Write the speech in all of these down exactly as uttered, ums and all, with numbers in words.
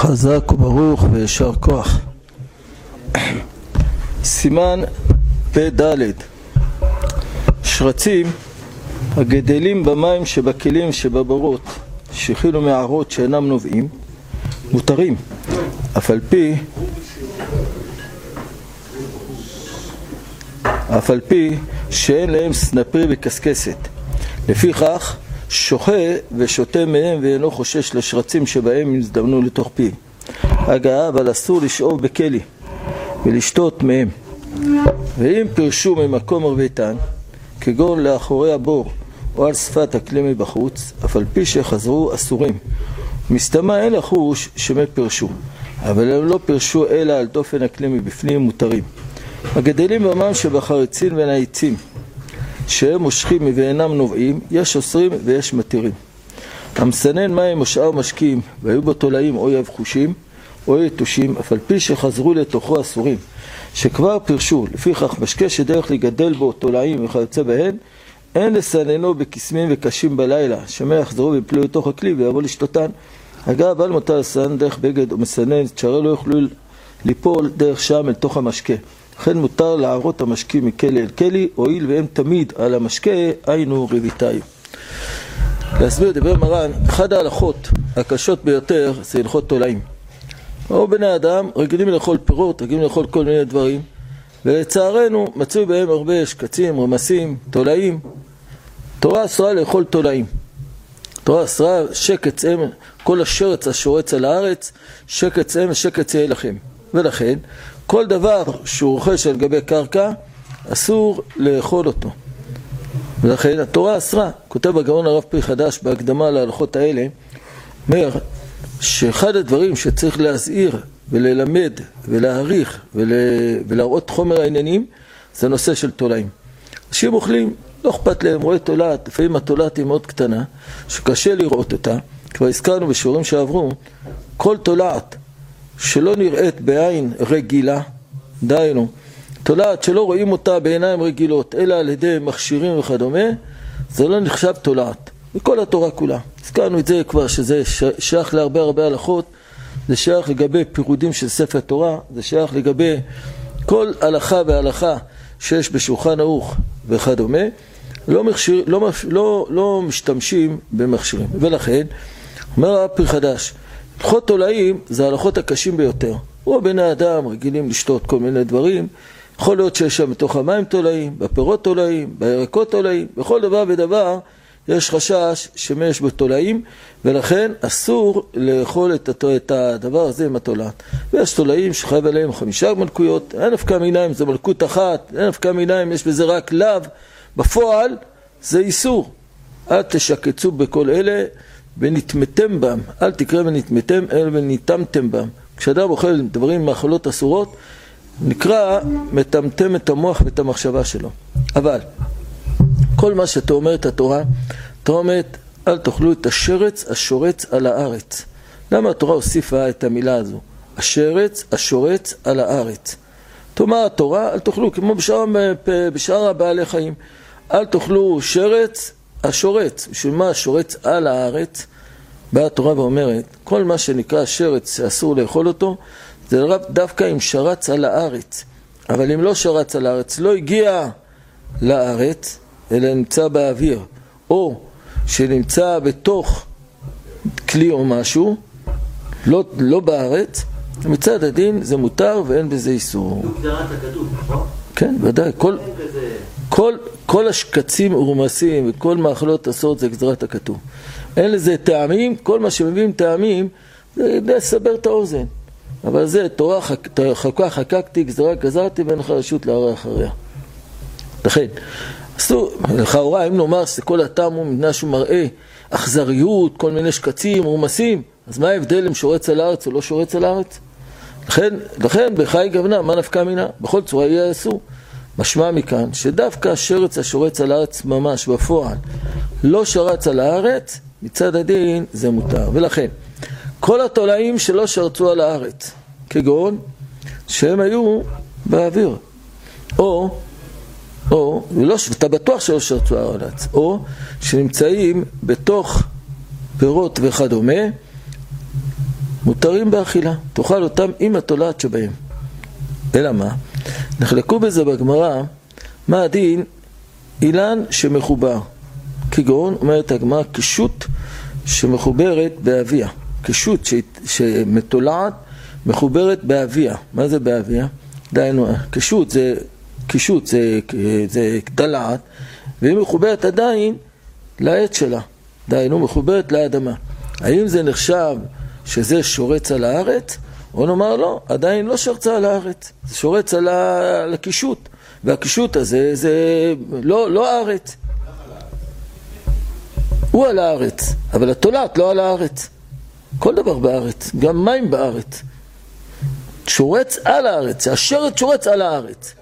חזק וברוך וישר כוח. סימן פ"ד. שרצים הגדלים במים שבכלים שבברות שחילו מערות שאינם נובעים מותרים, אף על פי אף על פי שאין להם סנפרי וקסקסת. לפיכך שוחה ושותה מהם ואינו חושש לשרצים שבהם יזדמנו לתוך פי. הגעה, אבל אסור לשאוב בכלי ולשתות מהם. ואם פרשו ממקום רביתן, כגון לאחורי הבור או על שפת הכלי מבחוץ, אף על פי שחזרו אסורים. מסתמה אין לחוש שמי פרשו, אבל הם לא פרשו אלא על דופן הכלי מבפנים מותרים. הגדלים במים שבחריצין ונעיצים, שהם מושכים ואינם נובעים, יש אוסרים ויש מתירים. המסנן מים מושעה ומשקים, והיו בו תולעים או יבחושים או יתושים, אף על פי שחזרו לתוכו אסורים, שכבר פרשו. לפיכך משקה שדרך לגדל בו תולעים וכיוצא בהן, אין לסננו בקסמים וקשים בלילה, שמא יחזרו ויפלו לתוך הכלי ויבוא לשתותן. אגב, אל מותר לסנן דרך בגד או מסנן, שהרי לא יוכלו ליפול דרך שם אל תוך המשקה. לכן מותר לערות המשקים מכלי אל כלי, הואיל והם תמיד על המשקה, היינו רביתיים. להסביר דבר מרן, אחד ההלכות הקשות ביותר זה הלכות תולעים. או בני אדם רגילים לאכול פירות, רגילים לאכול כל מיני דברים, ולצערנו מצאו בהם הרבה שקצים, רמסים, תולעים. תורה אסרה לאכול תולעים. תורה אסרה שקץ אם, כל השרץ השורץ על הארץ, שקץ אם שקץ יהיה לכם. ולכן כל דבר שהוא רוכש על גבי קרקע אסור לאכול אותו. ולכן התורה אסרה. כותב הגאון הרב פרי חדש בהקדמה להלכות האלה, אומר שאחד הדברים שצריך להזהיר וללמד ולהעריך ולה... ולהראות חומר העניינים זה הנושא של תולעים. אנשים אוכלים, לא אכפת להם, רואה תולעת, לפעמים התולעת היא מאוד קטנה שקשה לראות אותה. כבר הזכרנו בשיעורים שעברו, כל תולעת שלא נראית בעין רגילה, דיינו, תולעת שלא רואים אותה בעיניים רגילות אלא על ידי מכשירים וכדומה, זה לא נחשב תולעת. וכל התורה כולה, הזכרנו את זה כבר, שזה שייך להרבה הרבה הלכות, זה שייך לגבי פירודים של ספר תורה, זה שייך לגבי כל הלכה והלכה שיש בשולחן ערוך וכדומה, לא, מכשיר, לא, לא, לא משתמשים במכשירים. ולכן אומר הרב פרי חדש, הלכות תולעים זה ההלכות הקשים ביותר. או בני אדם רגילים לשתות כל מיני דברים, יכול להיות שיש שם בתוך המים תולעים, בפירות תולעים, בירקות תולעים, בכל דבר ודבר יש חשש שמש בתולעים, ולכן אסור לאכול את הדבר הזה עם התולעת. ויש תולעים שחייב עליהם חמישה מלכויות, אין נפקא מינה אם זה מלכות אחת, אין נפקא מינה אם יש בזה רק לאו, בפועל זה איסור. אל תשקצו בכל אלה ונתמתם בם, אל תקרא ונתמתם אלא ונתמתם בם. כשאדם אוכל דברים מאכלות אסורות, נקרא מטמטם את המוח ואת המחשבה שלו. אבל כל מה שאתה אומר את התורה, אתה אומרת אל תאכלו את השרץ השורץ על הארץ. למה התורה הוסיפה את המילה הזו? השרץ השורץ על הארץ. תאמר התורה אל תאכלו, כמו בשאר, בשאר הבעלי חיים, אל תאכלו שרץ השורץ. בשביל מה השורץ על הארץ? באה התורה ואומרת, כל מה שנקרא שרץ שאסור לאכול אותו, זה דווקא אם שרץ על הארץ. אבל אם לא שרץ על הארץ, לא הגיע לארץ, אלא נמצא באוויר, או שנמצא בתוך כלי או משהו, לא, לא בארץ, מצד הדין זה מותר ואין בזה איסור. גזרת הכתוב, נכון? כן, ודאי. כל, כל, כל השקצים ורמסים וכל מאכלות אסורות זה גזרת הכתוב. אין לזה טעמים, כל מה שמביאים טעמים זה לסבר את האוזן. אבל זה תורה חקה חקקתי, גזרה גזרתי ואין לך רשות להרע אחריה. לכן, אסור, לכאורה, אם נאמר שכל הטעם הוא מדינה שהוא מראה אכזריות, כל מיני שקצים, רומסים, אז מה ההבדל אם שורץ על הארץ או לא שורץ על הארץ? לכן, לכן בחי גוונה, מה נפקא מינה? בכל צורה יהיה אסור. משמע מכאן שדווקא השרץ השורץ על הארץ ממש בפועל לא שרץ על הארץ, מצד הדין זה מותר. ולכן, כל התולעים שלא שרצו על הארץ, כגון שהם היו באוויר, או או, ולא, אתה בטוח שלא שרצו על הארץ, או שנמצאים בתוך פירות וכדומה, מותרים באכילה, תאכל אותם עם התולעת שבהם. אלא מה? נחלקו בזה בגמרא, מה הדין אילן שמחובר, כגון אומרת הגמרא קישוט שמחוברת באביה, קישוט שמתולעת מחוברת באביה. מה זה באביה? דיינו, קישוט זה קישוט זה, זה דלעת, והיא מחוברת עדיין לעץ שלה, דיינו מחוברת לאדמה. האם זה נחשב שזה שורץ על הארץ? או נאמר לא, עדיין לא שרצה על הארץ, זה שורץ על הקישוט, והקישוט הזה זה לא, לא הארץ, הוא על הארץ, אבל התולעת לא על הארץ. כל דבר בארץ, גם מים בארץ, שורץ על הארץ, השרץ שורץ על הארץ.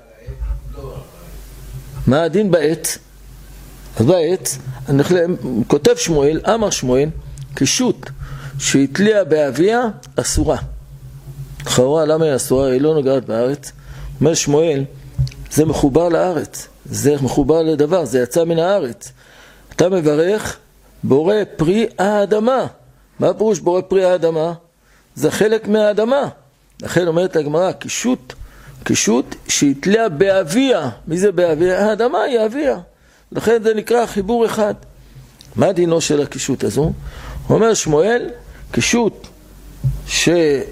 מה הדין בעץ? אז בעץ, כותב שמואל, אמר שמואל, קישוט שהתליע באביה אסורה. לכאורה, למה היא אסורה? היא לא נוגעת בארץ. אומר שמואל, זה מחובר לארץ, זה מחובר לדבר, זה יצא מן הארץ. אתה מברך בורא פרי האדמה. מה פירוש בורא פרי האדמה? זה חלק מהאדמה. לכן אומרת הגמרא, קישוט, קישוט שהתליע באביה. מי זה באביה? האדמה היא אביה. לכן זה נקרא חיבור אחד. מה דינו של הקישוט הזו? אומר שמואל, קישוט ש...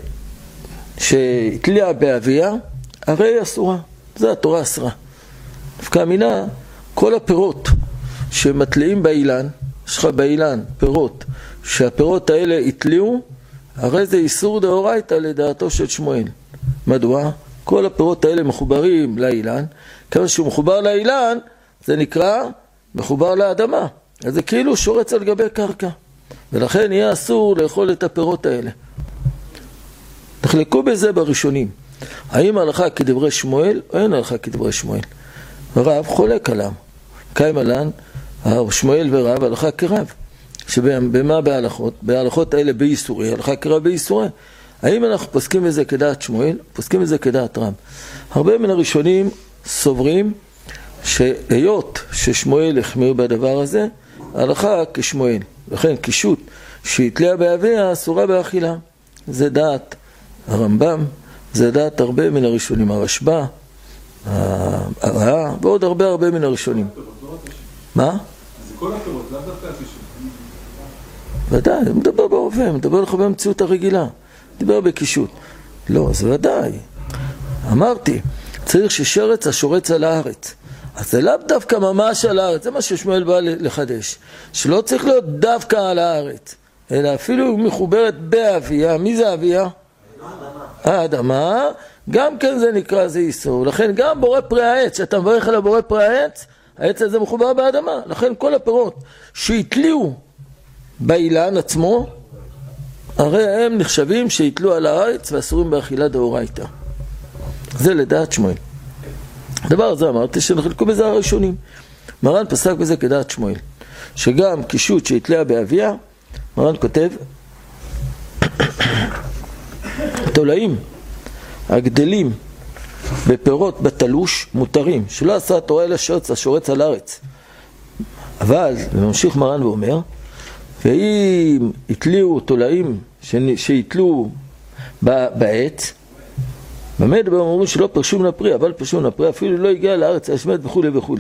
שהתליע באביה, הרי אסורה. זה התורה אסרה. דווקא מינה, כל הפירות שמתליעים באילן, יש לך באילן פירות, שהפירות האלה התליעו, הרי זה איסור דאורייתא לדעתו של שמואל. מדוע? כל הפירות האלה מחוברים לאילן, כיוון שהוא מחובר לאילן, זה נקרא מחובר לאדמה. אז זה כאילו שורץ על גבי קרקע. ולכן יהיה אסור לאכול את הפירות האלה. נחלקו בזה בראשונים. האם הלכה כדברי שמואל או אין הלכה כדברי שמואל? רב חולק עליו. קיים עלן, שמואל ורב הלכה כרב. שבמה בהלכות? בהלכות האלה באיסורי, הלכה כרב באיסורי. האם אנחנו פוסקים בזה כדעת שמואל? פוסקים בזה כדעת רב. הרבה מן הראשונים סוברים שהיות ששמואל החמיר בדבר הזה, הלכה כשמואל. לכן קישוט שהתליע באביה אסורה באכילה. זה דעת הרמב"ם, זה דעת הרבה מן הראשונים, הרשב"א, הרעה, ועוד הרבה הרבה מן הראשונים. מה? זה כל הפירות, לאו דווקא הקישוט. ודאי, הוא מדבר בהווה, הוא מדבר לך במציאות הרגילה. דיבר בקישוט. לא, זה ודאי. אמרתי, צריך ששרץ השורץ על הארץ. אז זה לאו דווקא ממש על הארץ, זה מה ששמואל בא לחדש. שלא צריך להיות דווקא על הארץ, אלא אפילו מחוברת באביה. מי זה אביה? האדמה. גם כן זה נקרא זה איסור. לכן גם בורא פרי העץ, שאתה מברך על הבורא פרי העץ, העץ הזה מחובר באדמה. לכן כל הפירות שהתליעו באילן עצמו, הרי הם נחשבים שהתלו על הארץ ואסורים באכילה דאורייתא. זה לדעת שמואל. הדבר הזה אמרתי שנחלקו בזה הראשונים. מרן פסק בזה כדעת שמואל, שגם קישוט שהתליע באביה, מרן כותב, התולעים הגדלים בפירות בתלוש מותרים, שלא עשה התורה אלא שורץ, השורץ על הארץ. אבל, וממשיך מרן ואומר, ואם התליעו תולעים שהתלו בעץ, באמת אמרו שלא פרשו מן הפרי, אבל פרשו מן הפרי, אפילו לא הגיע לארץ השמד וכו' וכו'.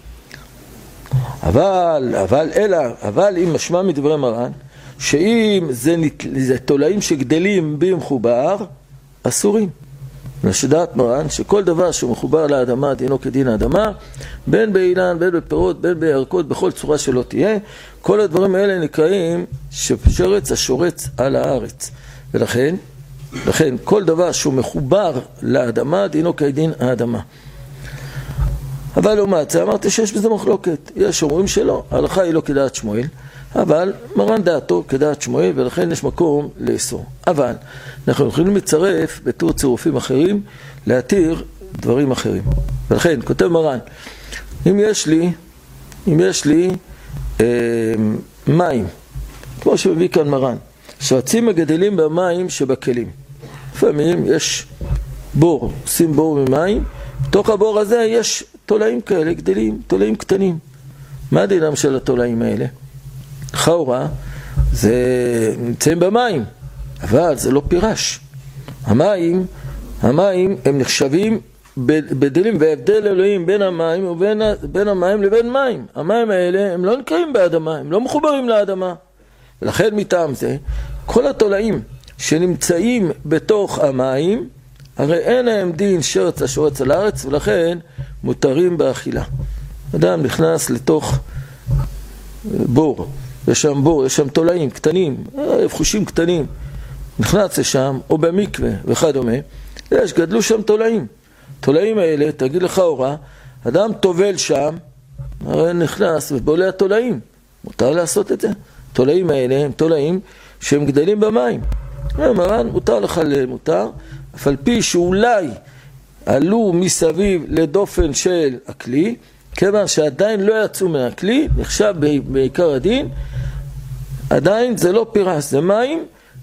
אבל, אבל, אלא, אבל אם משמע מדברי מרן, שאם זה, זה תולעים שגדלים במחובר, אסורים. לשדעת מרן, שכל דבר שהוא מחובר לאדמה, דינו כדין האדמה, בין באילן, בין בפירות, בין בירקות, בכל צורה שלא תהיה, כל הדברים האלה נקראים ששרץ השורץ על הארץ. ולכן, לכן כל דבר שהוא מחובר לאדמה, דינו כדין האדמה. אבל לעומת זה, אמרתי שיש בזה מחלוקת. יש אומרים שלא, ההלכה היא לא כדעת שמואל, אבל מרן דעתו כדעת שמואל, ולכן יש מקום לאסור. אבל אנחנו יכולים לצרף בתור צירופים אחרים, להתיר דברים אחרים. ולכן, כותב מרן, אם יש לי, אם יש לי אה, מים, כמו שמביא כאן מרן, שרצים מגדלים במים שבכלים. לפעמים יש בור, עושים בור ממים, בתוך הבור הזה יש תולעים כאלה גדלים, תולעים קטנים. מה דינם של התולעים האלה? לכאורה, זה נמצאים במים, אבל זה לא פירש. המים, המים הם נחשבים בדלים, והבדל אלוהים בין המים ובין בין המים לבין מים. המים האלה הם לא נקראים באדמה, הם לא מחוברים לאדמה. ולכן מטעם זה, כל התולעים שנמצאים בתוך המים, הרי אין להם דין שרץ השורץ על הארץ, ולכן מותרים באכילה. אדם נכנס לתוך בור, יש שם בור, יש שם תולעים קטנים, חושים קטנים, נכנס לשם, או במקווה וכדומה, יש, גדלו שם תולעים. תולעים האלה, תגיד לך הוראה, אדם טובל שם, הרי נכנס ובולע תולעים. מותר לעשות את זה. תולעים האלה הם תולעים שהם גדלים במים. מרן, מותר לך למותר, אף על פי שאולי עלו מסביב לדופן של הכלי, כיוון שעדיין לא יצאו מהכלי, נחשב בעיקר הדין, עדיין זה לא פירש, זה מים,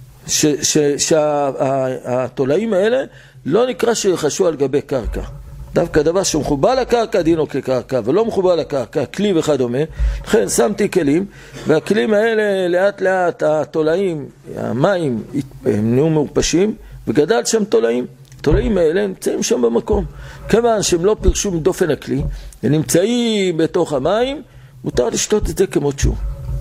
שהתולעים האלה לא נקרא שיחשו על גבי קרקע. דווקא דבר שמחובר לקרקע דינו כקרקע, ולא מחובר לקרקע, כלי וכדומה. לכן שמתי כלים, והכלים האלה לאט לאט התולעים, המים הם נהיו מעופשים, וגדל שם תולעים. התולעים האלה נמצאים שם במקום. כיוון שהם לא פירשו מדופן הכלי, הם נמצאים בתוך המים, מותר לשתות את זה כמות שהוא.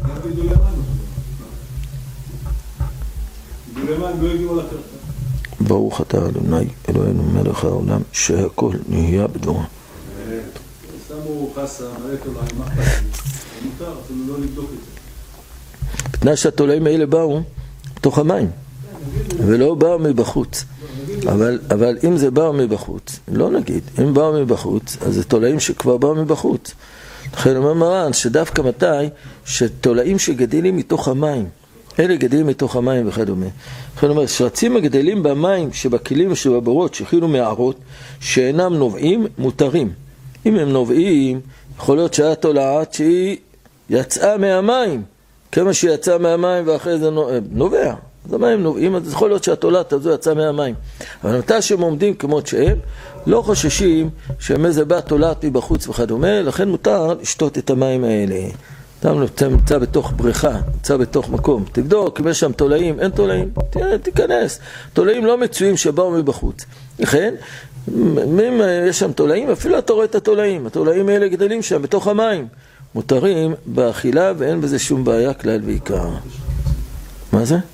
ברוך אתה אדוני אלוהינו מלך העולם שהכל נהיה בדברו. שמו חסה, מלא תולעים, מה אכפת? מותר, אפילו לא לבדוק את זה. בתנאי שהתולעים האלה באו בתוך המים ולא באו מבחוץ. אבל, אבל אם זה באו מבחוץ, לא נגיד, אם באו מבחוץ, אז זה תולעים שכבר באו מבחוץ. לכן אומר מרן שדווקא מתי שתולעים שגדלים מתוך המים, אלה גדלים מתוך המים וכדומה. לכן אומר, שרצים הגדלים במים שבכלים ושבבורות שכילו מערות שאינם נובעים מותרים. אם הם נובעים, יכול להיות שהיה תולעת שהיא יצאה מהמים, כמה שהיא יצאה מהמים ואחרי זה נובע. אז המים נובעים, אז יכול להיות שהתולעת הזו יצאה מהמים. אבל מתי שהם עומדים כמות שהם, לא חוששים שהם איזה בא תולעת מבחוץ וכדומה, לכן מותר לשתות את המים האלה. אתה נמצא בתוך בריכה, נמצא בתוך מקום, תבדוק אם יש שם תולעים, אין תולעים, תיכנס. תולעים לא מצויים שבאו מבחוץ. לכן, אם יש שם תולעים, אפילו אתה רואה את התולעים. התולעים האלה גדלים שם בתוך המים. מותרים באכילה ואין בזה שום בעיה כלל ועיקר. מה זה?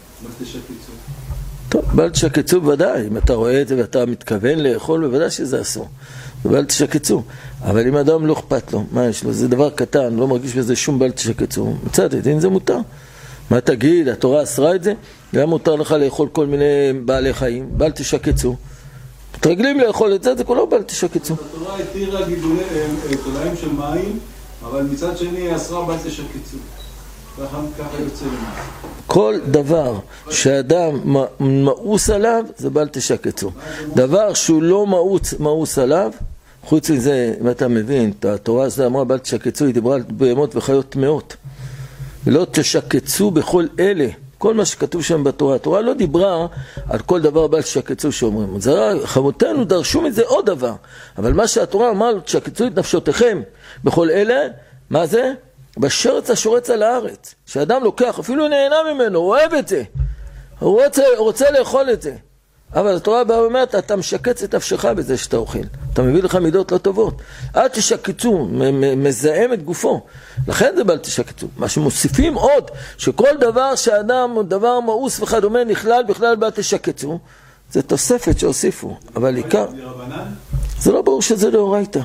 טוב, בל תשקצו בוודאי. אם אתה רואה את זה ואתה מתכוון לאכול, בוודאי שזה אסור. בל תשקצו. אבל אם אדם לא אכפת לו, מה יש לו? זה דבר קטן, לא מרגיש בזה שום בל תשקצו. מצד הדין זה מותר. מה תגיד? התורה אסרה את זה? גם מותר לך לאכול כל מיני בעלי חיים. בל תשקצו. תרגלים לאכול את זה, זה כולו בל תשקצו. התורה התירה תולעים של מים, אבל מצד שני אסרה בל תשקצו. ככה יוצא למה. כל דבר שאדם מאוס עליו, זה בל תשקצו. דבר שהוא לא מאוס, מאוס עליו, חוץ מזה, אם אתה מבין, התורה הזו אמרה בל תשקצו, היא דיברה על בהמות וחיות טמאות. ולא תשקצו בכל אלה. כל מה שכתוב שם בתורה. התורה לא דיברה על כל דבר בל תשקצו שאומרים. חמותינו דרשו מזה עוד דבר. אבל מה שהתורה אמרה, תשקצו את נפשותיכם בכל אלה, מה זה? בשרץ השורץ על הארץ. שאדם לוקח, אפילו נהנה ממנו, הוא אוהב את זה. הוא רוצה, רוצה לאכול את זה. אבל התורה באה ואומרת, אתה משקץ את נפשך בזה שאתה אוכל. אתה מביא לך מידות לא טובות. אל תשקצו, מזהם את גופו. לכן זה בל תשקצו. מה שמוסיפים עוד, שכל דבר שאדם, דבר מאוס וכדומה, נכלל בכלל בל תשקצו, זה תוספת שהוסיפו. אבל עיקר, זה לא ברור שזה דאורייתא.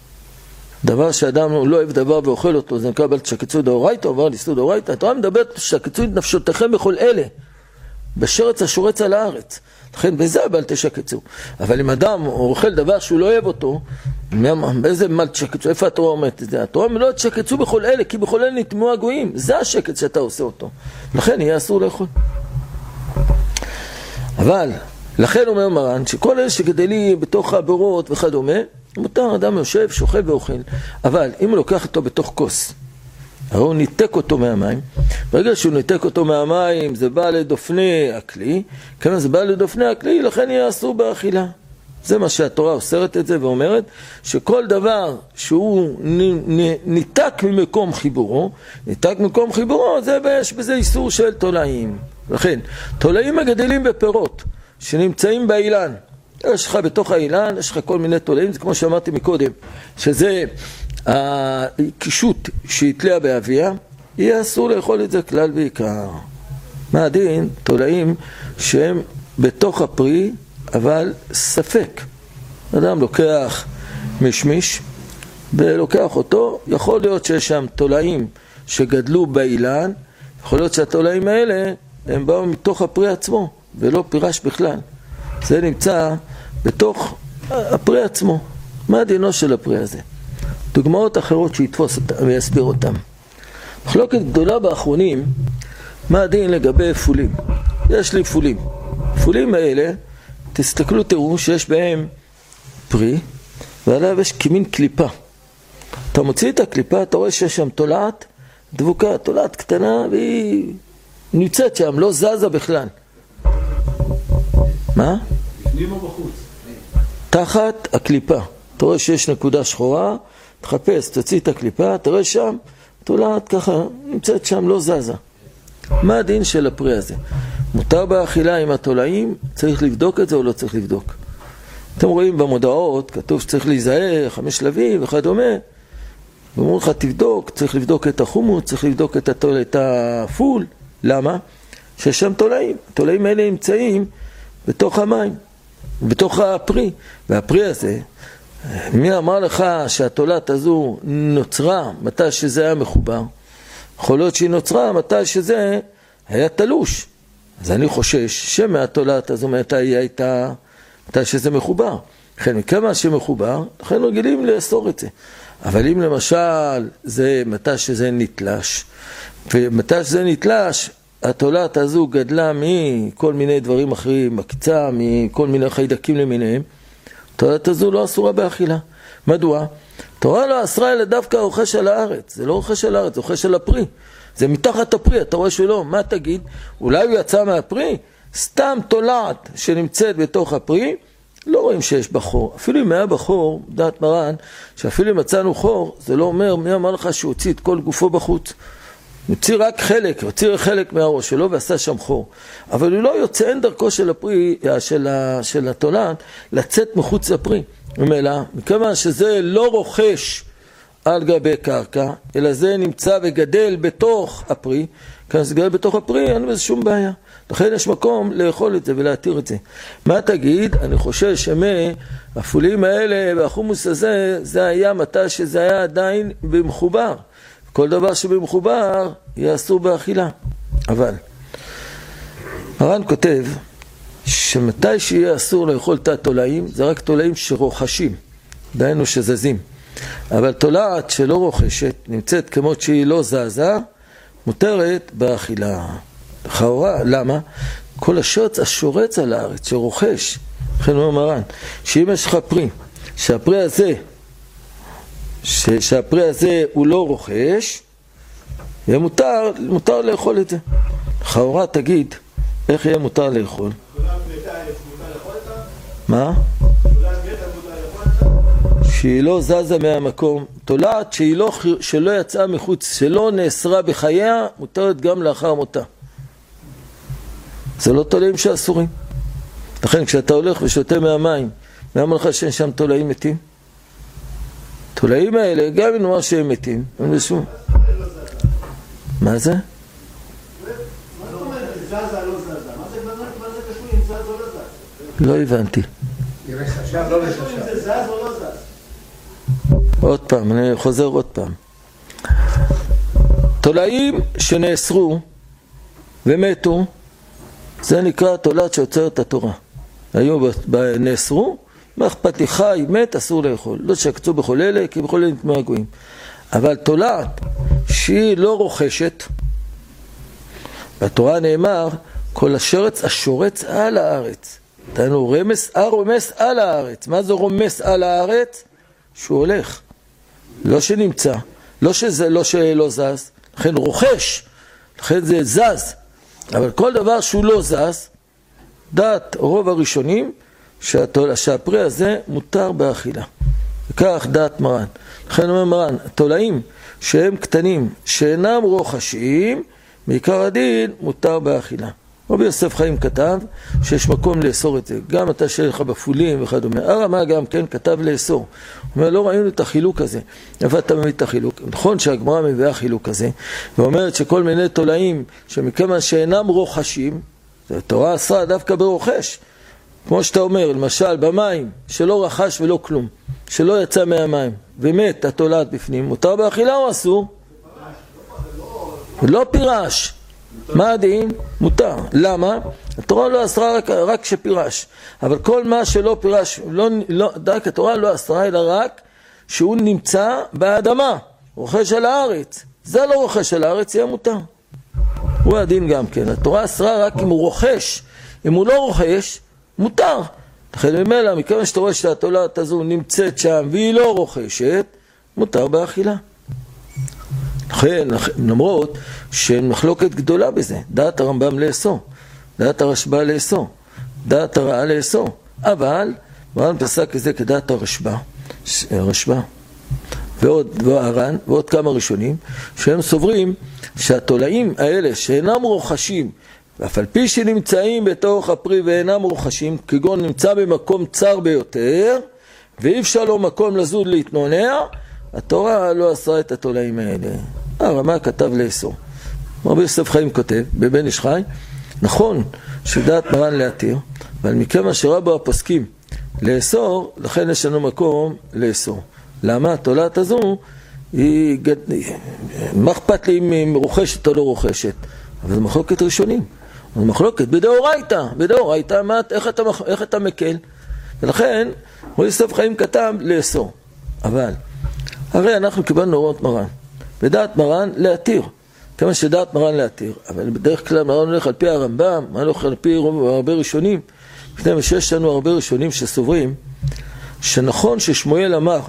דבר שאדם לא אוהב דבר ואוכל אותו, זה נקרא בל תשקצו דאורייתא, עבר ליסטו דאורייתא. התורה מדברת, תשקצו את נפשותיכם בכל אלה. בשרץ השורץ על הארץ. לכן בזה בל תשקצו. אבל אם אדם אוכל דבר שהוא לא אוהב אותו, באיזה בל תשקצו? איפה התורה אומרת את זה? התורה לא תשקצו בכל אלה, כי בכל אלה נטמעו הגויים. זה השקץ שאתה עושה אותו. לכן יהיה אסור לאכול. אבל, לכן אומר מרן, שכל אלה שגדלים בתוך הבורות וכדומה, מותר אדם יושב, שוכב ואוכל. אבל אם הוא לוקח אותו בתוך כוס, הרי הוא ניתק אותו מהמים. ברגע שהוא ניתק אותו מהמים, זה בא לדופני הכלי. כמה זה בא לדופני הכלי, לכן יהיה אסור באכילה. זה מה שהתורה אוסרת את זה ואומרת, שכל דבר שהוא ניתק ממקום חיבורו, ניתק ממקום חיבורו, זה יש בזה איסור של תולעים. לכן, תולעים הגדלים בפירות, שנמצאים באילן. יש לך בתוך האילן, יש לך כל מיני תולעים, זה כמו שאמרתי מקודם, שזה הקישוט שהתליה באביה, יהיה אסור לאכול את זה כלל ועיקר. מה הדין? תולעים שהם בתוך הפרי, אבל ספק. אדם לוקח משמיש, ולוקח אותו, יכול להיות שיש שם תולעים שגדלו באילן, יכול להיות שהתולעים האלה הם באו מתוך הפרי עצמו, ולא פירש בכלל. זה נמצא בתוך הפרי עצמו. מה דינו של הפרי הזה? דוגמאות אחרות שיתפוס אותם ויסביר אותם. מחלוקת גדולה באחרונים, מה הדין לגבי פולים? יש לי פולים. פולים האלה, תסתכלו, תראו שיש בהם פרי, ועליו יש כמין קליפה. אתה מוציא את הקליפה, אתה רואה שיש שם תולעת דבוקה, תולעת קטנה, והיא נמצאת שם, לא זזה בכלל. מה? בפנים או בחוץ? תחת הקליפה. אתה רואה שיש נקודה שחורה, תחפש, תוציא את הקליפה, אתה רואה שם, תולעת ככה, נמצאת שם, לא זזה. מה הדין של הפרי הזה? מותר באכילה עם התולעים, צריך לבדוק את זה או לא צריך לבדוק? אתם רואים במודעות, כתוב שצריך להיזהר, חמש שלבים וכדומה, ואומרים לך תבדוק, צריך לבדוק את החומוס, צריך לבדוק את, התול, את הפול. למה? שיש שם תולעים. התולעים האלה נמצאים בתוך המים, בתוך הפרי. והפרי הזה, מי אמר לך שהתולעת הזו נוצרה מתי שזה היה מחובר? יכול להיות שהיא נוצרה מתי שזה היה תלוש. אז אני חושש שמהתולעת הזו מתי היא הייתה, מתי שזה מחובר. לכן מכמה שמחובר, לכן רגילים לאסור את זה. אבל אם למשל זה מתי שזה נתלש, ומתי שזה נתלש, התולעת הזו גדלה מכל מיני דברים אחרים, מקיצה, מכל מיני חיידקים למיניהם, התולעת הזו לא אסורה באכילה. מדוע? תורה לא אסרה אלא דווקא רוכש על הארץ. זה לא רוכש על הארץ, זה רוכש על הפרי. זה מתחת הפרי, אתה רואה שלא, מה תגיד? אולי הוא יצא מהפרי? סתם תולעת שנמצאת בתוך הפרי, לא רואים שיש בה חור. אפילו אם היה בחור, דעת מרן, שאפילו אם מצאנו חור, זה לא אומר, מי אמר לך שהוא הוציא את כל גופו בחוץ? הוא הוציא רק חלק, הוא הוציא חלק מהראש שלו ועשה שם חור. אבל הוא לא יוצא, אין דרכו של הפרי, של, של התולעת, לצאת מחוץ לפרי. ומילא, מכמה שזה לא רוכש על גבי קרקע, אלא זה נמצא וגדל בתוך הפרי, כאן זה גדל בתוך הפרי, אין בזה שום בעיה. לכן יש מקום לאכול את זה ולהתיר את זה. מה תגיד? אני חושש שמהפולים האלה והחומוס הזה, זה היה מתי שזה היה עדיין במחובר. כל דבר שבמחובר יהיה אסור באכילה. אבל מרן כותב שמתי שיהיה אסור לאכול את התולעים, זה רק תולעים שרוחשים, דהיינו שזזים. אבל תולעת שלא רוכשת, נמצאת כמות שהיא לא זזה, מותרת באכילה. לכאורה, למה? כל השוץ השורץ על הארץ, שרוכש. לכן אומר מרן, שאם יש לך פרי, שהפרי הזה, ש, שהפרי הזה הוא לא רוכש, יהיה מותר, מותר לאכול את זה. לכאורה תגיד, איך יהיה מותר לאכול? מה? שהיא לא זזה מהמקום, תולעת שהיא לא, שלא יצאה מחוץ, שלא נאסרה בחייה, מותרת גם לאחר מותה. זה לא תולעים שאסורים. לכן כשאתה הולך ושותה מהמים, מי אמר לך שאין שם תולעים מתים? תולעים האלה, גם אם נאמר שהם מתים, הם נשאו. מה זה? מה זאת אומרת, זזה לא זזה? מה זה קשור אם זז או לא זז? לא הבנתי. לא קשור אם זה זז או לא זז? עוד פעם, אני חוזר עוד פעם. תולעים שנאסרו ומתו, זה נקרא תולעת שיוצרת את התורה. היו נאסרו, מה אכפת לי, חי, מת, אסור לאכול. לא שקצו בכל אלה, כי בכל אלה נטמא הגויים. אבל תולעת שהיא לא רוכשת, בתורה נאמר, כל השרץ השורץ על הארץ. דהיינו, רמס, הרומס על הארץ. מה זה רומס על הארץ? שהוא הולך. לא שנמצא. לא שזה לא שלא זז. לכן רוכש. לכן זה זז. אבל כל דבר שהוא לא זז, דעת רוב הראשונים, שהפרי הזה מותר באכילה. וכך דעת מרן. לכן אומר מרן, התולעים שהם קטנים, שאינם רוחשים, בעיקר הדין מותר באכילה. רבי יוסף חיים כתב שיש מקום לאסור את זה, גם אתה שלך בפולים וכדומה. הרמה גם כן כתב לאסור. הוא אומר, לא ראינו את החילוק הזה. איפה אתה מביא את החילוק? נכון שהגמרא מביאה חילוק הזה, ואומרת שכל מיני תולעים שמכיוון שאינם רוחשים, התורה אסרה דווקא ברוחש. כמו שאתה אומר, למשל במים, שלא רחש ולא כלום, שלא יצא מהמים, ומת התולעת בפנים, מותר באכילה או אסור? לא פירש. מה הדין? מותר. למה? התורה לא אסרה רק, רק שפירש. אבל כל מה שלא פירש, לא, לא, דק, התורה לא אסרה, אלא רק שהוא נמצא באדמה, רוכש על הארץ. זה לא רוכש על הארץ, יהיה מותר. הוא הדין גם כן. התורה אסרה רק אם הוא רוכש. אם הוא לא רוכש, מותר. לכן ממילא, מכיוון שאתה רואה שהתולעת הזו נמצאת שם והיא לא רוכשת, מותר באכילה. לכן, למרות שאין מחלוקת גדולה בזה, דעת הרמב"ם לאסור, דעת הרשב"א לאסור, דעת הרעה לאסור, אבל מרן פסק את זה כדעת הרשב"א, הרשב"א, ועוד והר"ן, ועוד כמה ראשונים, שהם סוברים שהתולעים האלה שאינם רוחשים, ואף על פי שנמצאים בתוך הפרי ואינם רוחשים, כגון נמצא במקום צר ביותר, ואי אפשר לו מקום לזוז להתנונע, התורה לא אסרה את התולעים האלה. הרמה כתב לאסור. רבי יוסף חיים כותב, בבן איש חי, נכון שדעת מרן להתיר, אבל מכמה שרבו הפוסקים לאסור, לכן יש לנו מקום לאסור. למה? התולעת הזו, היא גד... מה אכפת לי אם רוכשת או לא רוכשת? אבל זה מחלוקת ראשונים. זה מחלוקת בדאורייתא. בדאורייתא, איך אתה, איך אתה מקל? ולכן, רבי יוסף חיים כתב לאסור. אבל, הרי אנחנו קיבלנו הוראות מרן. בדעת מרן להתיר. כמה שדעת מרן להתיר. אבל בדרך כלל מרן הולך על פי הרמב"ם, מרן הולך על פי הרבה ראשונים. לפני שיש לנו הרבה ראשונים שסוברים, שנכון ששמואל אמר,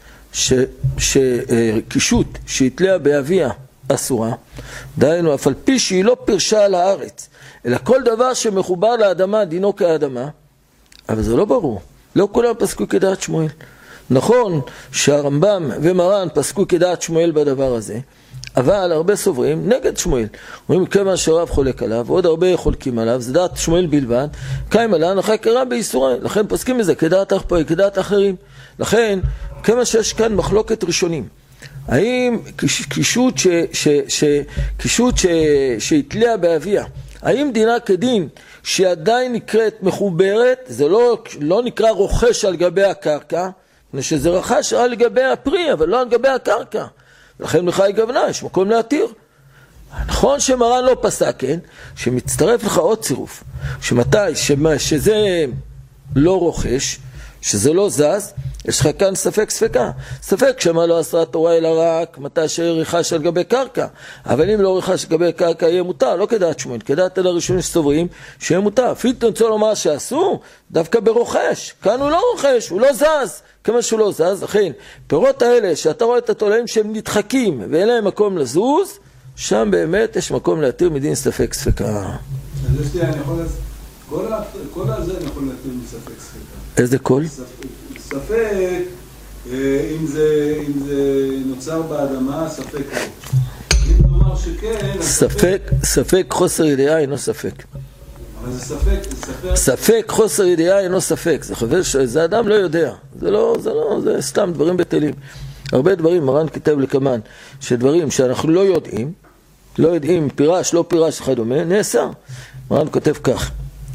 שקישוט שהתליה באביה אסורה, דהיינו אף על פי שהיא לא פרשה על הארץ, אלא כל דבר שמחובר לאדמה דינו כאדמה, אבל זה לא ברור. לא כולם פסקו כדעת שמואל. נכון שהרמב"ם ומרן פסקו כדעת שמואל בדבר הזה, אבל הרבה סוברים נגד שמואל. אומרים כמה שרב חולק עליו, ועוד הרבה חולקים עליו, זה דעת שמואל בלבד, קיים עליו, אחרי קרא בישראל, לכן פסקים בזה כדעת אחפוי, כדעת אחרים. לכן, כמה שיש כאן מחלוקת ראשונים, האם קישוט ש, ש, ש, קישוט ש, שהתליה באביה, האם דינה כדין שעדיין נקראת מחוברת, זה לא, לא נקרא רוכש על גבי הקרקע, שזה רכש על גבי הפרי, אבל לא על גבי הקרקע. לכן מחי גוונה, יש מקום להתיר. נכון שמרן לא פסק, כן? שמצטרף לך עוד צירוף, שמתי, שמה, שזה לא רוכש, שזה לא זז, יש לך כאן ספק ספקה. ספק שמה לא אסרה תורה אלא רק מתי שרכש על גבי קרקע. אבל אם לא רכש על גבי קרקע יהיה מותר, לא כדעת שמואל, כדעת אלה ראשונים שסוברים שיהיה מותר. אפילו תנסו לומר שאסור, דווקא ברוכש. כאן הוא לא רוכש, הוא לא זז. כמה שהוא לא זז, לכן פירות האלה שאתה רואה את התולעים שהם נדחקים ואין להם מקום לזוז, שם באמת יש מקום להתיר מדין ספק ספקה. אז יש לי, אני יכול לזה, כל הזה אני יכול להתיר מספק ספקה. איזה כל? ספק, אם זה נוצר באדמה, ספק לא. אם נאמר שכן, ספק, ספק חוסר ידיעה אינו ספק. אבל זה ספק, זה ספק. ספק חוסר ידיעה אינו ספק. זה חבר שזה אדם לא יודע. זה לא, זה לא, זה סתם דברים בטלים. הרבה דברים, מרן כתב לקמן, שדברים שאנחנו לא יודעים, לא יודעים, פירש, לא פירש, וכדומה, נאסר. מרן כותב כך: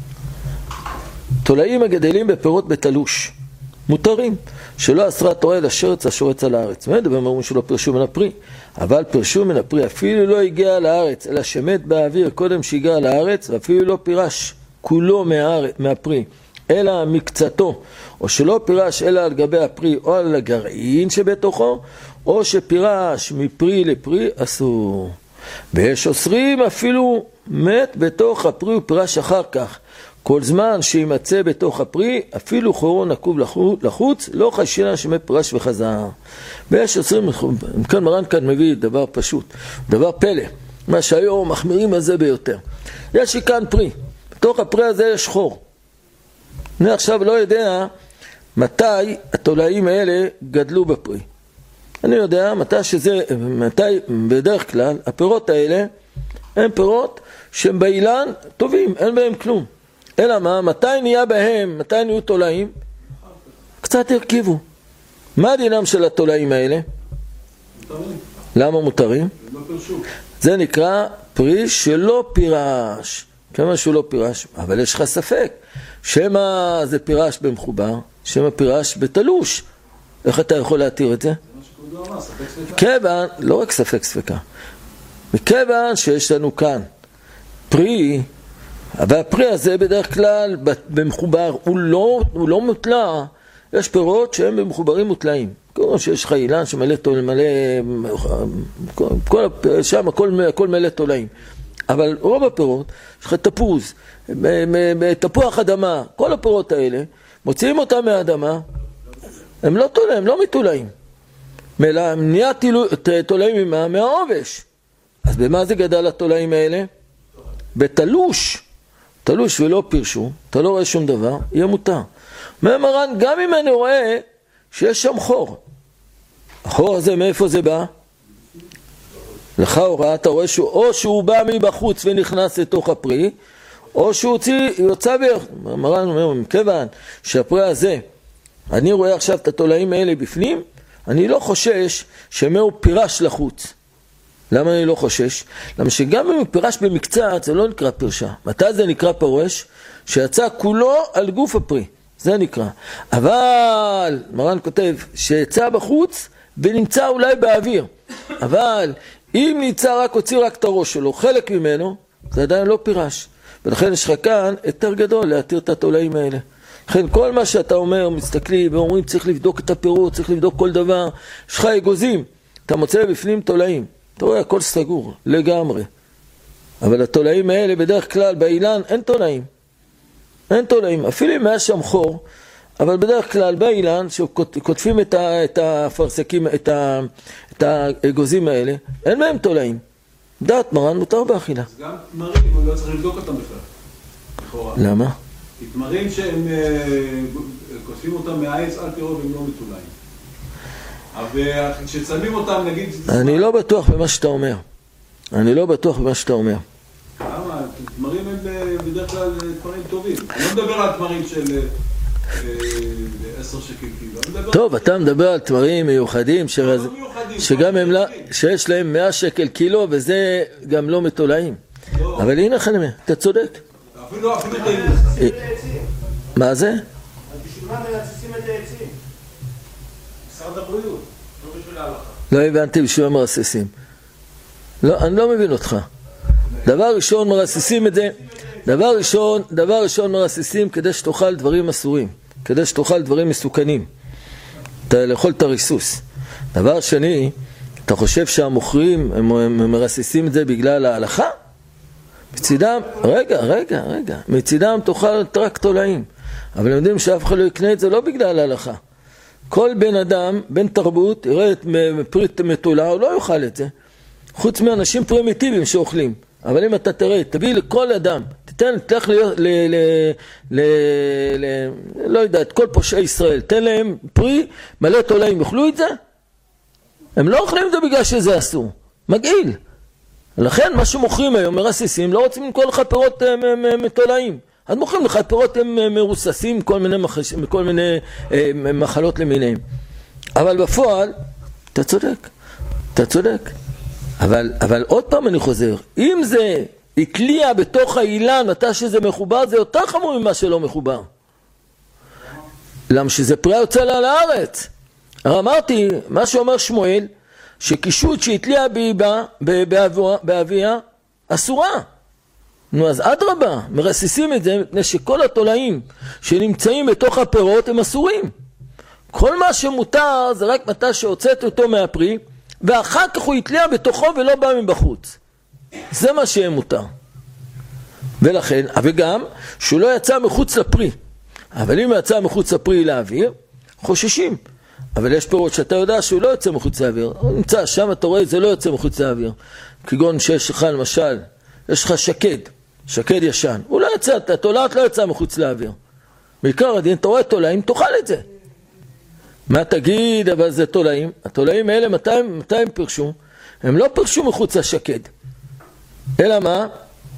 תולעים הגדלים בפירות בתלוש, מותרים, שלא אסרה התורה אלא שרץ השורץ על הארץ. מה דבר אומרים שלא פרשו מן הפרי? אבל פרשו מן הפרי, אפילו לא הגיע לארץ, אלא שמת באוויר קודם שהגיע לארץ, ואפילו לא פירש כולו מהארץ, מהפרי, אלא מקצתו, או שלא פירש אלא על גבי הפרי או על הגרעין שבתוכו, או שפירש מפרי לפרי, אסור. ויש אוסרים אפילו מת בתוך הפרי ופירש אחר כך, כל זמן שימצא בתוך הפרי, אפילו חורון עקוב לחוץ, לא חשינה שמת פרש וחזר. ויש עשרים, כאן מרן כאן מביא דבר פשוט, דבר פלא, מה שהיום מחמירים על זה ביותר. יש לי כאן פרי, בתוך הפרי הזה יש חור. אני עכשיו לא יודע מתי התולעים האלה גדלו בפרי. אני יודע מתי שזה, מתי בדרך כלל הפירות האלה הם פירות שהם באילן טובים, אין בהם כלום. אלא מה? מתי נהיה בהם, מתי נהיו תולעים? קצת הרכיבו. מה דינם של התולעים האלה? מותרים. למה מותרים? הם לא פרשו. זה נקרא פרי שלא פירש. כמה שהוא לא פירש, אבל יש לך ספק. שמה זה פירש במחובר, שמה פירש בתלוש. איך אתה יכול להתיר את זה? זה מה שכבודו אמר, ספק ספקה. כיוון, לא רק ספק ספקה. מכיוון שיש לנו כאן פרי, והפרי הזה בדרך כלל במחובר הוא לא, הוא לא מוטלע. יש פירות שהם במחוברים מוטלעים. כמו שיש לך אילן שמלא תולעים, מלא, כל, שם הכל, הכל מלא תולעים. אבל רוב הפירות, יש לך תפוז, תפוח אדמה, כל הפירות האלה, מוציאים אותם מהאדמה, הם לא תולעים, הם לא מתולעים. אלא נהיה תולעים מה? מהעובש. אז במה זה גדל התולעים האלה? בתלוש. תלוש ולא פירשו, אתה לא רואה שום דבר, יהיה מותר. אומר מרן, גם אם אני רואה שיש שם חור. החור הזה, מאיפה זה בא? לך הוראה, אתה רואה שהוא, או שהוא בא מבחוץ ונכנס לתוך הפרי, או שהוא יוצא בערך. מרן אומר, מכיוון שהפרי הזה, אני רואה עכשיו את התולעים האלה בפנים, אני לא חושש שמהו פירש לחוץ. למה אני לא חושש? למה שגם אם הוא פירש במקצת, זה לא נקרא פרשה. מתי זה נקרא פרש? שיצא כולו על גוף הפרי. זה נקרא. אבל, מרן כותב, שיצא בחוץ ונמצא אולי באוויר. אבל, אם נמצא רק, הוציא רק את הראש שלו, חלק ממנו, זה עדיין לא פירש. ולכן יש לך כאן יותר גדול להתיר את התולעים האלה. לכן כל מה שאתה אומר, מסתכלים ואומרים, צריך לבדוק את הפירות, צריך לבדוק כל דבר. יש לך אגוזים, אתה מוצא בפנים תולעים. אתה רואה, הכל סגור, לגמרי. אבל התולעים האלה, בדרך כלל, באילן, אין תולעים. אין תולעים. אפילו אם היה שם חור, אבל בדרך כלל, באילן, שכותפים את, ה, את הפרסקים, את, ה, את האגוזים האלה, אין מהם תולעים. דעת מרן מותר באכילה. אז גם תמרים, הוא לא צריך לבדוק אותם בכלל. לכאורה. למה? כי תמרים שהם כותפים אותם מהעץ, אל תראו, והם לא מתולעים. אבל כשצלמים אותם, נגיד... אני לא בטוח במה שאתה אומר. אני לא בטוח במה שאתה אומר. למה? תמרים הם בדרך כלל תמרים טובים. אני לא מדבר על תמרים של עשר שקל קילו. טוב, אתה מדבר על תמרים מיוחדים, שגם הם, שיש להם מאה שקל קילו, וזה גם לא מתולעים. אבל הנה חנמה, אתה צודק. אפילו, אפילו די... מה זה? אז בשביל מה מרססים את העצים? משרד הבריאות, לא בשביל ההלכה. לא הבנתי בשביל מרססים. לא, אני לא מבין אותך. דבר ראשון מרססים את זה, דבר ראשון, דבר ראשון מרססים כדי שתאכל דברים אסורים, כדי שתאכל דברים מסוכנים. אתה לאכול את הריסוס. דבר שני, אתה חושב שהמוכרים הם מרססים את זה בגלל ההלכה? מצידם, רגע, רגע, רגע, מצידם תאכל רק תולעים. אבל הם יודעים שאף אחד לא יקנה את זה לא בגלל ההלכה. כל בן אדם, בן תרבות, יראה את פריט מתולה, הוא לא יאכל את זה. חוץ מאנשים פרימיטיביים שאוכלים. אבל אם אתה תראה, תביא לכל אדם, תתן, תלך ל... ל, ל, ל, ל לא יודע, את כל פושעי ישראל, תן להם פרי, מלא תולעים, יאכלו את זה? הם לא אוכלים את זה בגלל שזה אסור. מגעיל. לכן מה שמוכרים היום, מרססים, לא רוצים למכור לך פירות מתולעים. אז מוכרים לך פירות מרוססים, כל מיני, מחש... כל מיני אה, מחלות למיניהם. אבל בפועל, אתה צודק. אתה צודק. אבל, אבל עוד פעם אני חוזר, אם זה הקליע בתוך האילן, מתי שזה מחובר, זה יותר חמור ממה שלא מחובר. למה שזה פרי יוצא לה לארץ. אמרתי, מה שאומר שמואל, שקישוט שהתליע באיבה, באביה, אסורה. נו, אז עד רבה, מרססים את זה, מפני שכל התולעים שנמצאים בתוך הפירות הם אסורים. כל מה שמותר זה רק מתי שהוצאת אותו מהפרי, ואחר כך הוא התליע בתוכו ולא בא מבחוץ. זה מה שיהיה מותר. ולכן, וגם, שהוא לא יצא מחוץ לפרי. אבל אם הוא יצא מחוץ לפרי לאוויר, חוששים. אבל יש פירות שאתה יודע שהוא לא יוצא מחוץ לאוויר. הוא נמצא שם, אתה רואה, זה לא יוצא מחוץ לאוויר. כגון שיש לך, למשל, יש לך שקד, שקד ישן. הוא לא יצא, התולעת לא יצא מחוץ לאוויר. בעיקר הדין, אתה רואה תולעים, תאכל את זה. מה תגיד, אבל זה תולעים? התולעים האלה, מתי, מתי הם פרשו? הם לא פרשו מחוץ לשקד. אלא מה?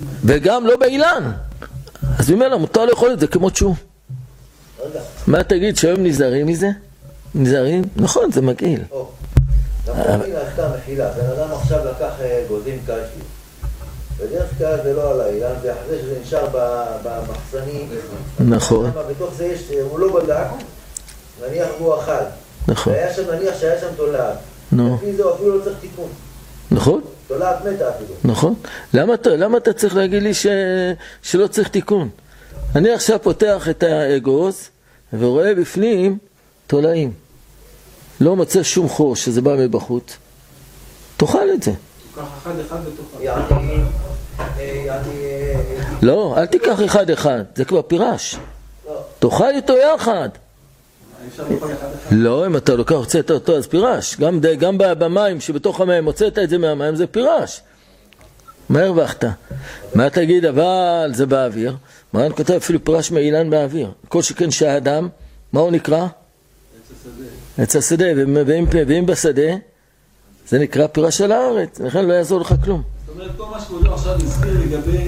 וגם לא באילן. אז ממילא מותר לאכול את זה כמו שהוא. מה תגיד, שהיום נזהרים מזה? נזהרים? נכון, זה מגעיל. נכון, היא נעשתה מחילה. בן אדם עכשיו לקח גוזים קשי. בדרך כלל זה לא על האילן, זה אחרי שזה נשאר במחסנים. נכון. בתוך זה יש, הוא לא בדק, נניח הוא אכל. נכון. והיה שם, נניח שהיה שם תולעת. נו. לפי זה אפילו לא צריך תיקון. נכון. תולעת מתה אפילו. נכון. למה אתה, למה אתה צריך להגיד לי ש... שלא צריך תיקון? אני עכשיו פותח את האגוז ורואה בפנים תולעים. לא מצא שום חור שזה בא מבחוץ. תאכל את זה. תיקח אחד אחד ותאכל. יעני... יעני... לא, אל תיקח אחד אחד. זה כבר פירש. תאכל איתו יחד. אפשר לאכול אחד אחד. לא, אם אתה לוקח, הוצאת אותו, אז פירש. גם, גם במים, שבתוך המים, הוצאת את זה מהמים, זה פירש. מה הרווחת? מה תגיד, אבל זה באוויר. מרן כותב אפילו פירש מאילן באוויר. כל שכן שהאדם, מה הוא נקרא? עץ השדה. ואם, ואם בשדה, זה נקרא פירש על הארץ. לכן לא יעזור לך כלום. זאת אומרת, כל מה שכבודו עכשיו נזכיר לגבי...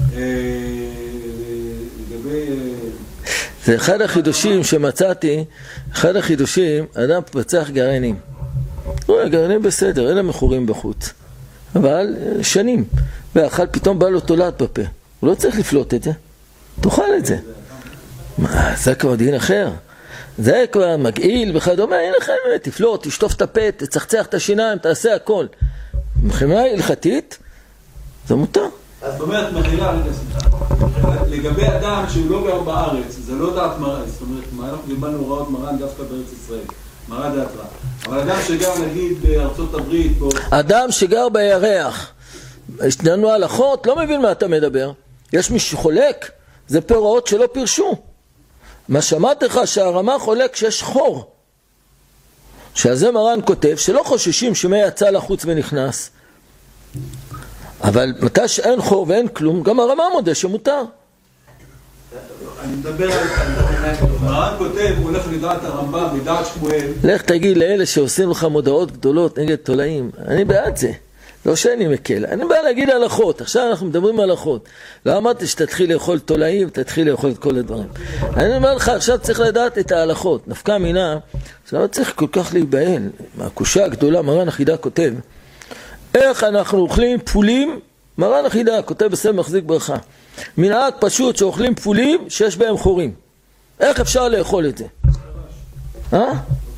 לגבי... זה אחד החידושים שמצאתי, אחד החידושים, אדם פצח גרעינים. גרעינים בסדר, אלה מכורים בחוץ. אבל שנים. ואכל פתאום בא לו תולעת בפה. הוא לא צריך לפלוט את זה. תאכל את זה. מה, זה כבר דין אחר. זה כבר מגעיל וכדומה, אין לך אמת, תפלוט, תשטוף את הפה, תצחצח את השיניים, תעשה הכל. מבחינה הלכתית, זה מותר. זאת אומרת, מחילה, לגבי אדם שהוא לא גר בארץ, זה לא דעת מרן, זאת אומרת, אנחנו קיבלנו הוראות מרן דווקא בארץ ישראל, מרן דעת רע. אבל אדם שגר נגיד בארצות הברית, אדם שגר בירח, יש לנו הלכות, לא מבין מה אתה מדבר. יש מי שחולק, זה פירות שלא פירשו. מה שמעת לך שהרמה חולק שיש חור. שזה מרן כותב שלא חוששים שמי יצא לחוץ ונכנס. אבל מתי שאין חור ואין כלום, גם הרמה מודה שמותר. אני מדבר על... מרן כותב, הוא הולך לדעת הרמב"ם, לדעת שמואל. לך תגיד לאלה שעושים לך מודעות גדולות נגד תולעים. אני בעד זה. לא שאני מקל. אני בא להגיד הלכות. עכשיו אנחנו מדברים על הלכות. לא אמרתי שתתחיל לאכול תולעים, תתחיל לאכול את כל הדברים. אני אומר לך, עכשיו צריך לדעת את ההלכות. נפקא מינה, שלא צריך כל כך להיבהל. מהקושה הגדולה, מרן החידה כותב, איך אנחנו אוכלים פולים? מרן החידה כותב בספר מחזיק ברכה. מנהג פשוט שאוכלים פולים שיש בהם חורים. איך אפשר לאכול את זה? אה?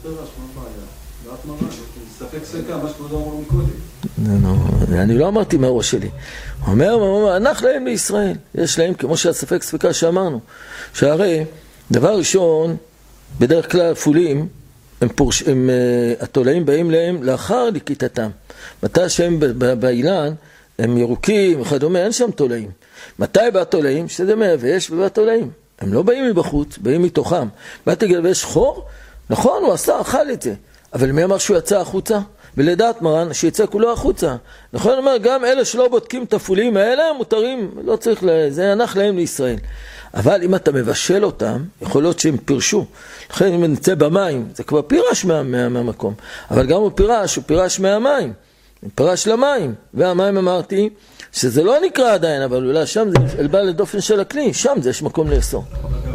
ספק ספקה, מה שכבודו אמר מקודם. אני לא אמרתי מהראש שלי. הוא אומר, אנחנו להם בישראל. יש להם, כמו שהספק ספקה שאמרנו, שהרי דבר ראשון, בדרך כלל פולים, הם פורש, הם, uh, התולעים באים להם לאחר לקיטתם. מתי שהם באילן, הם ירוקים וכדומה, אין שם תולעים. מתי בא תולעים? שזה מהיבש ובא תולעים. הם לא באים מבחוץ, באים מתוכם. באתי גלבש חור? נכון, הוא עשה, אכל את זה. אבל מי אמר שהוא יצא החוצה? ולדעת מרן שיצא כולו החוצה. נכון, אומר, גם אלה שלא בודקים את הפולים האלה, הם מותרים, לא צריך, זה ינח להם לישראל. אבל אם אתה מבשל אותם, יכול להיות שהם פירשו. לכן אם נצא במים, זה כבר פירש מה, מה, מהמקום. אבל גם הוא פירש, הוא פירש מהמים. הוא פירש למים. והמים אמרתי, שזה לא נקרא עדיין, אבל אולי שם זה בא לדופן של הכלי, שם זה יש מקום לאסור.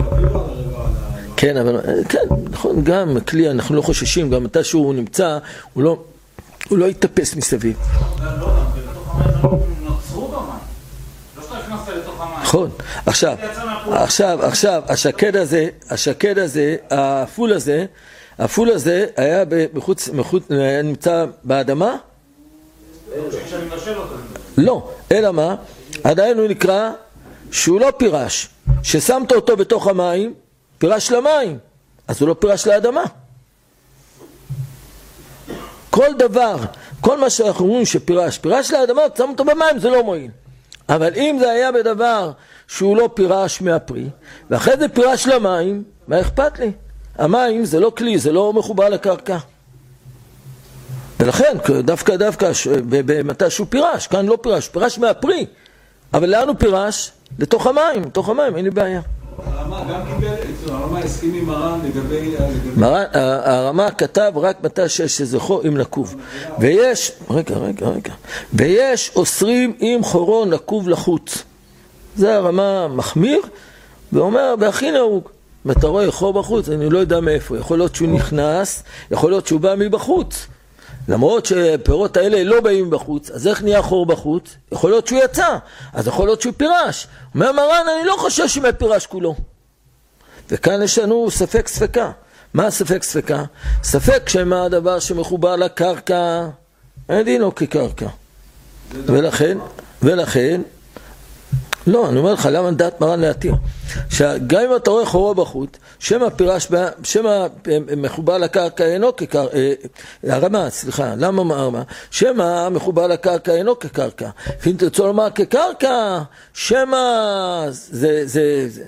כן, אבל, כן, נכון, גם הכלי, אנחנו לא חוששים, גם מתי שהוא נמצא, הוא לא, הוא לא יתאפס מסביב. נכון, עכשיו, עכשיו, עכשיו, השקד הזה, השקד הזה, הפול הזה, הפול הזה היה בחוץ, מחוץ, היה נמצא באדמה? לא, אלא מה? עדיין הוא נקרא שהוא לא פירש, ששמת אותו בתוך המים, פירש למים, אז הוא לא פירש לאדמה. כל דבר, כל מה שאנחנו אומרים שפירש, פירש לאדמה, שם אותו במים, זה לא מועיל. אבל אם זה היה בדבר שהוא לא פירש מהפרי, ואחרי זה פירש למים, מה אכפת לי? המים זה לא כלי, זה לא מחובר לקרקע. ולכן, דווקא דווקא, במתי שהוא פירש, כאן לא פירש, פירש מהפרי. אבל לאן הוא פירש? לתוך המים, לתוך המים, אין לי בעיה. המים הרמה גם קיבל, הרמה הסכים עם מרן לגבי... מרן, הרמה כתב רק מתי שיש איזה חור עם נקוב. ויש, רגע, רגע, רגע. ויש אוסרים עם חורון נקוב לחוץ. זה הרמה מחמיר, ואומר, בהכי נהוג. אם אתה רואה חור בחוץ, אני לא יודע מאיפה. יכול להיות שהוא נכנס, יכול להיות שהוא בא מבחוץ. למרות שפירות האלה לא באים בחוץ, אז איך נהיה חור בחוץ? יכול להיות שהוא יצא, אז יכול להיות שהוא פירש. אומר מרן, אני לא חושב שהוא פירש כולו. וכאן יש לנו ספק ספקה. מה ספק ספקה? ספק שמה הדבר שמחובר לקרקע, אין דינו כקרקע. ולכן, ולכן, לא, אני אומר לך, למה דעת מרן להתיר? שגם אם אתה רואה חורו בחוץ, שמה פירש, שמה מחובר לקרקע אינו כקרקע, הרמה, סליחה, למה מה? שמה מחובר לקרקע אינו כקרקע. אם תרצו לומר כקרקע, שמה זה, זה, זה.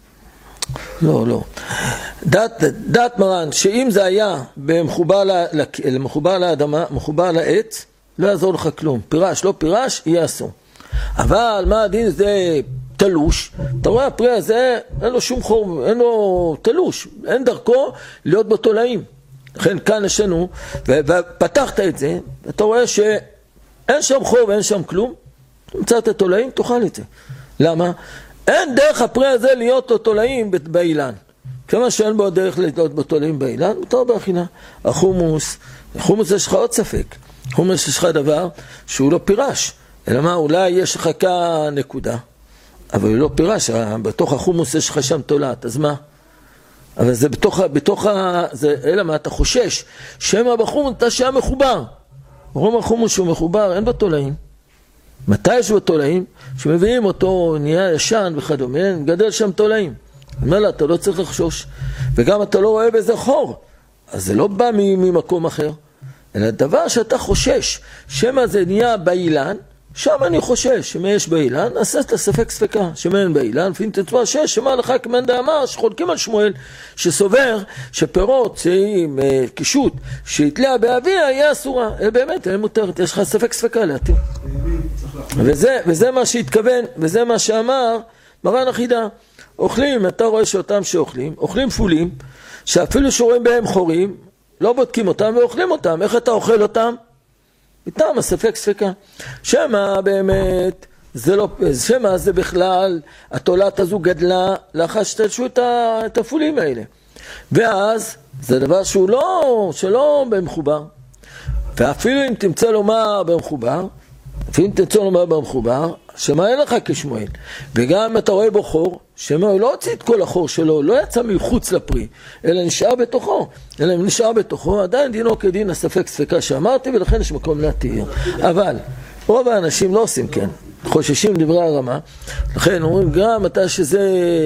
לא, לא. דעת, דעת מרן, שאם זה היה מחובר, מחובר לאדמה, מחובר לעץ, לא יעזור לך כלום. פירש, לא פירש, יהיה אסור. אבל מה הדין זה תלוש, אתה רואה הפרי הזה אין לו שום חור, אין לו תלוש, אין דרכו להיות בתולעים. לכן כאן יש לנו, ופתחת את זה, אתה רואה שאין שם חור ואין שם כלום, מצאת התולעים, תאכל את זה. למה? אין דרך הפרי הזה להיות תולעים באילן. כמה שאין בו דרך להיות בתולעים באילן, מותר באכילה. החומוס, החומוס יש לך עוד ספק, החומוס יש לך דבר שהוא לא פירש. אלא מה, אולי יש לך כאן נקודה, אבל לא פירש, בתוך החומוס יש לך שם תולעת, אז מה? אבל זה בתוך, בתוך ה... זה, אלא מה, אתה חושש, שמה בחומוס אתה שהיה מחובר. רום החומוס שהוא מחובר, אין בתולעים. מתי יש בתולעים? שמביאים אותו, נהיה ישן וכדומה, גדל שם תולעים. אומר לה, אתה לא צריך לחשוש, וגם אתה לא רואה בזה חור, אז זה לא בא ממקום אחר. אלא דבר שאתה חושש, שמה זה נהיה באילן, שם אני חושש, שמה יש באילן, נעשה את הספק ספקה, שמה אין באילן, ואם תצבע שש, שמה לך כמאן דאמר, שחולקים על שמואל, שסובר שפירות, שעם קישוט, שהתליה באביה, יהיה אסורה. אלה באמת, אלה מותרת, יש לך ספק ספקה להתיר. וזה, וזה מה שהתכוון, וזה מה שאמר מרן החידה. אוכלים, אתה רואה שאותם שאוכלים, אוכלים פולים, שאפילו שרואים בהם חורים, לא בודקים אותם ואוכלים אותם. איך אתה אוכל אותם? איתם הספק ספקה. שמה באמת, זה לא, שמה זה בכלל, התולעת הזו גדלה לאחר שתלשו את הפולים האלה. ואז, זה דבר שהוא לא, שלא במחובר. ואפילו אם תמצא לומר במחובר, אפילו אם תמצא לומר במחובר, שמה אין לך כשמואל. וגם אתה רואה בו חור, שמה הוא לא הוציא את כל החור שלו, לא יצא מחוץ לפרי, אלא נשאר בתוכו. אלא אם נשאר בתוכו, עדיין דינו כדין הספק ספקה שאמרתי, ולכן יש מקום להתיר. אבל רוב האנשים לא עושים כן, חוששים דברי הרמה, לכן אומרים גם מתי שזה,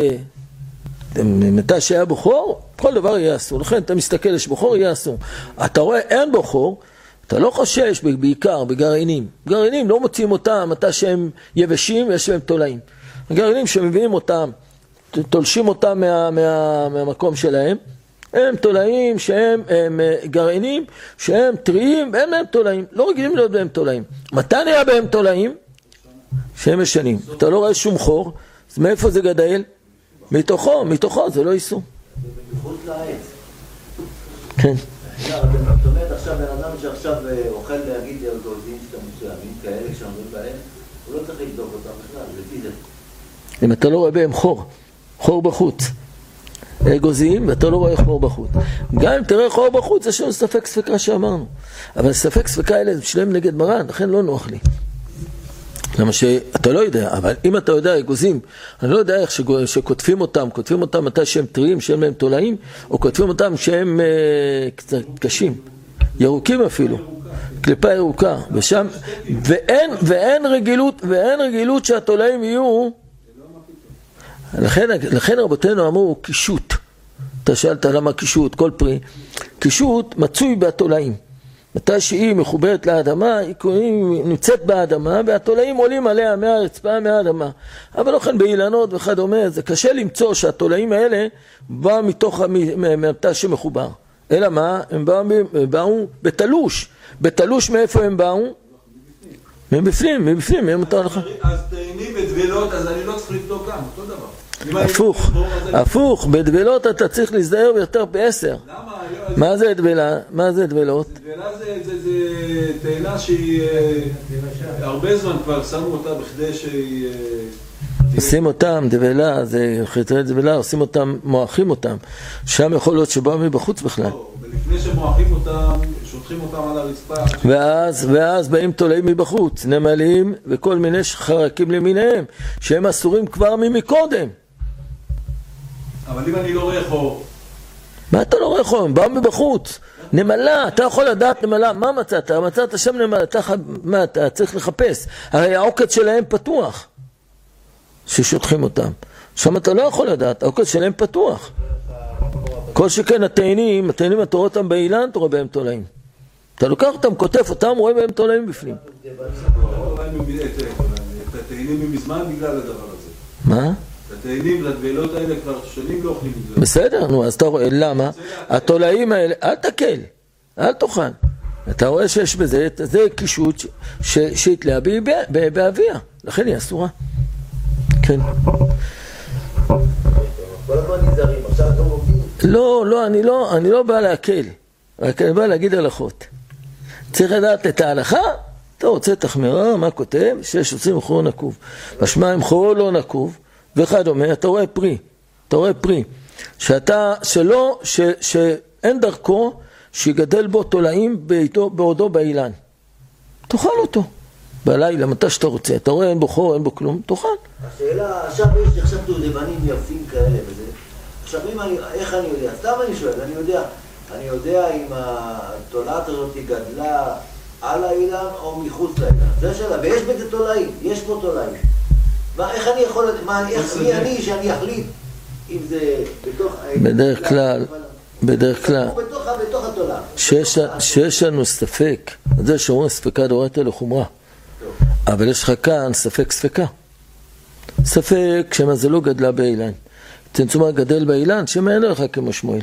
מתי שהיה בו חור, כל דבר יהיה אסור. לכן אתה מסתכל, יש בו חור, יהיה אסור. אתה רואה אין בו חור, אתה לא חושש בעיקר בגרעינים. גרעינים לא מוצאים אותם, מתי שהם יבשים ויש להם תולעים. הגרעינים שמביאים אותם, תולשים אותם מה, מה, מהמקום שלהם, הם תולעים שהם הם גרעינים, שהם טריים, ואין להם תולעים. לא רגילים להיות בהם תולעים. מתי נהיה בהם תולעים? שהם משנים. אתה לא רואה שום חור, אז מאיפה זה גדל? מתוכו, מתוכו, זה לא איסור. מחוץ לעץ. כן. זאת אומרת, עכשיו בן אדם שעכשיו אוכל להגיד גוזים שאתה מסוימים כאלה שאומרים בהם, הוא לא צריך לבדוק אותם בכלל, לפי זה. אם אתה לא רואה בהם חור, חור בחוץ, גוזים ואתה לא רואה חור בחוץ. גם אם תראה חור בחוץ, יש לנו ספק ספקה שאמרנו. אבל ספק ספקה האלה שלהם נגד מרן, לכן לא נוח לי. למה שאתה לא יודע, אבל אם אתה יודע גוזים, אני לא יודע איך שכותבים אותם, כותבים אותם מתי שהם טריים, שהם להם תולעים, או כותבים אותם שהם אה, קצת קשים, ירוקים אפילו, קליפה ירוקה, ושם, ואין, ואין רגילות, ואין רגילות שהתולעים יהיו, לכן, לכן רבותינו אמרו קישוט. אתה שאלת למה קישוט, כל פרי, קישוט מצוי בתולעים. מתי שהיא מחוברת לאדמה, היא נמצאת באדמה, והתולעים עולים עליה מהרצפה, מהאדמה. אבל לא כן באילנות וכדומה, זה קשה למצוא שהתולעים האלה באו מתוך מתי שמחובר. אלא מה? הם באו, הם באו בתלוש. בתלוש מאיפה הם באו? מבפנים, מבפנים, הם מותר לך. אז טעינים ודבלות, אז אני לא צריך לבדוק גם, אותו דבר. הפוך, הפוך, בדבלות אתה צריך להזדהר יותר בעשר. למה? מה זה דבלה? מה זה דבלות? דבלה זה תאנה שהיא הרבה זמן כבר שמו אותה בכדי שהיא... עושים אותם, דבלה, זה חטרי דבלה, עושים אותם, מועכים אותם. שם יכול להיות שבאו מבחוץ בכלל. ולפני שמועכים אותם, שוטחים אותם על הרצפה. ואז, ואז באים תולעים מבחוץ, נמלים וכל מיני חרקים למיניהם, שהם אסורים כבר ממקודם. אבל אם אני לא רואה חור... מה אתה לא רואה חור? הם באו מבחוץ. נמלה, אתה יכול לדעת נמלה, מה מצאת? מצאת שם נמלה, אתה, מה, אתה צריך לחפש. הרי העוקץ שלהם פתוח. ששוטחים אותם. שם אתה לא יכול לדעת, העוקץ שלהם פתוח. כל שכן התאנים, התאנים אתה רואה אותם באילן, אתה רואה בהם תולעים. אתה לוקח אותם, כותף אותם, רואה בהם תולעים בפנים. את התאנים מזמן בגלל הדבר הזה. מה? את התאנים לדבלות האלה כבר שנים לא אוכלים את זה. בסדר, נו, אז אתה רואה, למה? התולעים האלה, אל תקל, אל תאכל. אתה רואה שיש בזה, זה קישוט שהתליה באביה, לכן היא אסורה. כן. כל הזמן נזהרים, עכשיו אתם עובדים? לא, לא, אני לא, אני לא בא להקל, רק אני בא להגיד הלכות. צריך לדעת את ההלכה, אתה רוצה תחמרה, מה כותב? שיש עושים חור נקוב. משמע אם חורו לא נקוב, וכדומה, אתה רואה פרי, אתה רואה פרי, שאתה, שלא, ש, שאין דרכו שיגדל בו תולעים בעיתו, בעודו באילן. תאכל אותו. בלילה, מתי שאתה רוצה, אתה רואה אין בו חור, אין בו כלום, תאכל. השאלה, עכשיו יש עכשיו דובדבנים יפים כאלה וזה. עכשיו, אני, איך אני יודע? סתם אני שואל, אני יודע, אני יודע אם התולעת הזאת גדלה על האילן או מחוץ לאילן. זה השאלה, ויש בזה תולעים, יש פה תולעים. מה, איך אני יכול, מה, איך, מי אני שאני אחליט אם זה בתוך האילן? בדרך כלל, בדרך כלל, בתוך, בתוך התולעת. שיש, שיש לנו ספק, זה שאומרים ספקה דאורייתא לחומרה. אבל יש לך כאן ספק ספקה. ספק שמה זה לא גדלה באילן. צמצומה גדל באילן, שמה אין לך כמו שמואל.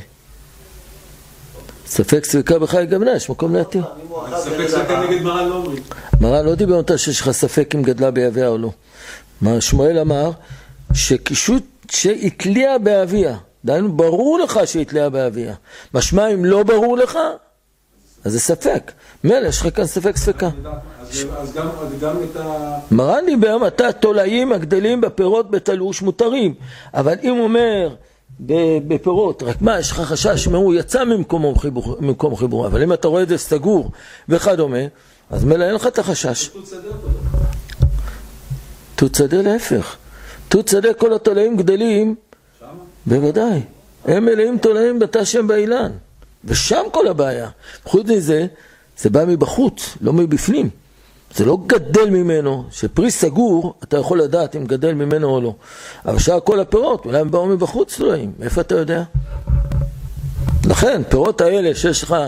ספק ספקה בכלל גמנה, יש מקום להתיר. ספק ספקה נגד מרן לא אומרים. מרן לא דיבר אותה שיש לך ספק אם גדלה באביה או לא. מה שמואל אמר? שקישוט שהתליה באביה. דיינו, ברור לך שהתליה באביה. משמע אם לא ברור לך, אז זה ספק. מלא, יש לך כאן ספק ספקה. אז גם את ה... מרן דיבר, מתי התולעים הגדלים בפירות בתלוש מותרים. אבל אם הוא אומר בפירות, רק מה, יש לך חשש שהוא יצא ממקום חיבור. אבל אם אתה רואה את זה סגור וכדומה, אז מלא אין לך את החשש. תות שדה להפך. תות שדה כל התולעים גדלים, בוודאי. הם מלאים תולעים בתא שם באילן. ושם כל הבעיה. חוץ מזה, זה בא מבחוץ, לא מבפנים. זה לא גדל ממנו, שפרי סגור, אתה יכול לדעת אם גדל ממנו או לא. אבל שאר כל הפירות, אולי הם באו מבחוץ תולעים. איפה אתה יודע? לכן, פירות האלה שיש לך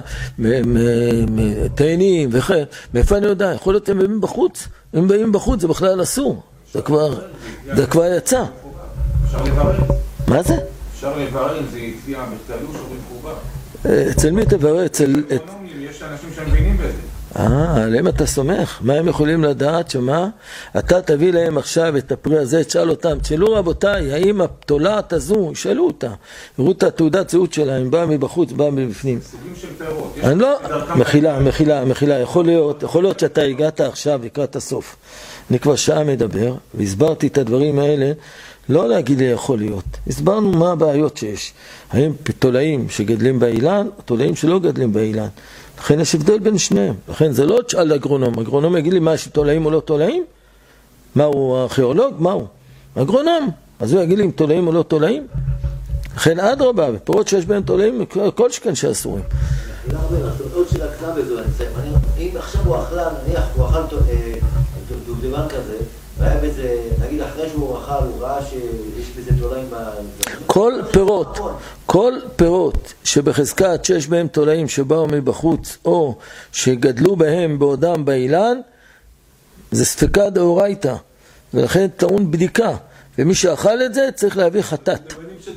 תאנים וכן, מאיפה אני יודע? יכול להיות הם באים בחוץ. אם באים בחוץ זה בכלל אסור. זה כבר, זה כבר יצא. אפשר לברר. מה זה? אפשר לברר אם זה יצביע בתלוש או במחובר. אצל מי תברר? אצל... יש אנשים שמבינים בזה. אה, עליהם אתה סומך. מה הם יכולים לדעת? שמה? אתה תביא להם עכשיו את הפרי הזה, תשאל אותם, תשאלו רבותיי, האם התולעת הזו, ישאלו אותה, יראו את התעודת זהות שלהם, באה מבחוץ, באה מבפנים. סוגים של פירות. אני לא, מחילה, מחילה, מחילה, יכול להיות, יכול להיות שאתה הגעת עכשיו לקראת הסוף. אני כבר שעה מדבר, והסברתי את הדברים האלה, לא להגיד לי יכול להיות. הסברנו מה הבעיות שיש. האם תולעים שגדלים באילן, או תולעים שלא גדלים באילן. לכן יש הבדל בין שניהם. לכן זה לא תשאל אגרונום. אגרונום יגיד לי מה, שתולעים או לא תולעים? מה הוא הארכיאולוג? מה הוא? אגרונום. אז הוא יגיד לי אם תולעים או לא תולעים? לכן עד רבה, בפירות שיש בהם תולעים, כל שכן שאסורים. עוד של הקנה בזו, אם עכשיו הוא אכלה, נניח, הוא אכל דובדבן כזה, והיה בזה, נגיד אחרי שהוא אכל, הוא ראה שיש בזה תולעים ב... כל פירות, כל פירות שבחזקת שיש בהם תולעים שבאו מבחוץ, או שגדלו בהם בעודם באילן, זה ספקה דאורייתא, ולכן טעון בדיקה, ומי שאכל את זה צריך להביא חטאת.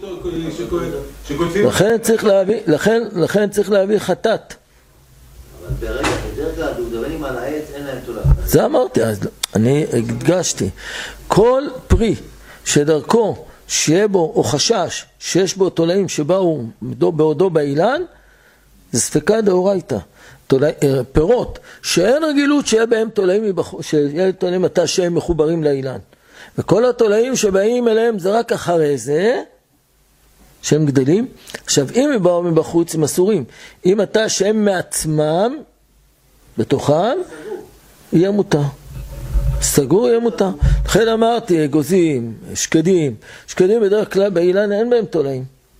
לכן צריך להביא, לכן, לכן צריך להביא חטאת. אבל ברגע, בדרך כלל, דובדבנים על העץ, אין להם תולעים. זה אמרתי, אז אני הדגשתי. כל פרי שדרכו שיהיה בו, או חשש שיש בו תולעים שבאו בעודו באילן, זה ספקה דאורייתא. פירות שאין רגילות שיהיה בהם תולעים מבחוץ, שיהיה תולעים מתי שהם מחוברים לאילן. וכל התולעים שבאים אליהם זה רק אחרי זה שהם גדלים. עכשיו אם הם באו מבחוץ הם אסורים. אם אתה שהם מעצמם בתוכם יהיה מותר. סגור יהיה מותר. לכן אמרתי אגוזים, שקדים. שקדים בדרך כלל באילן אין בהם תולעים.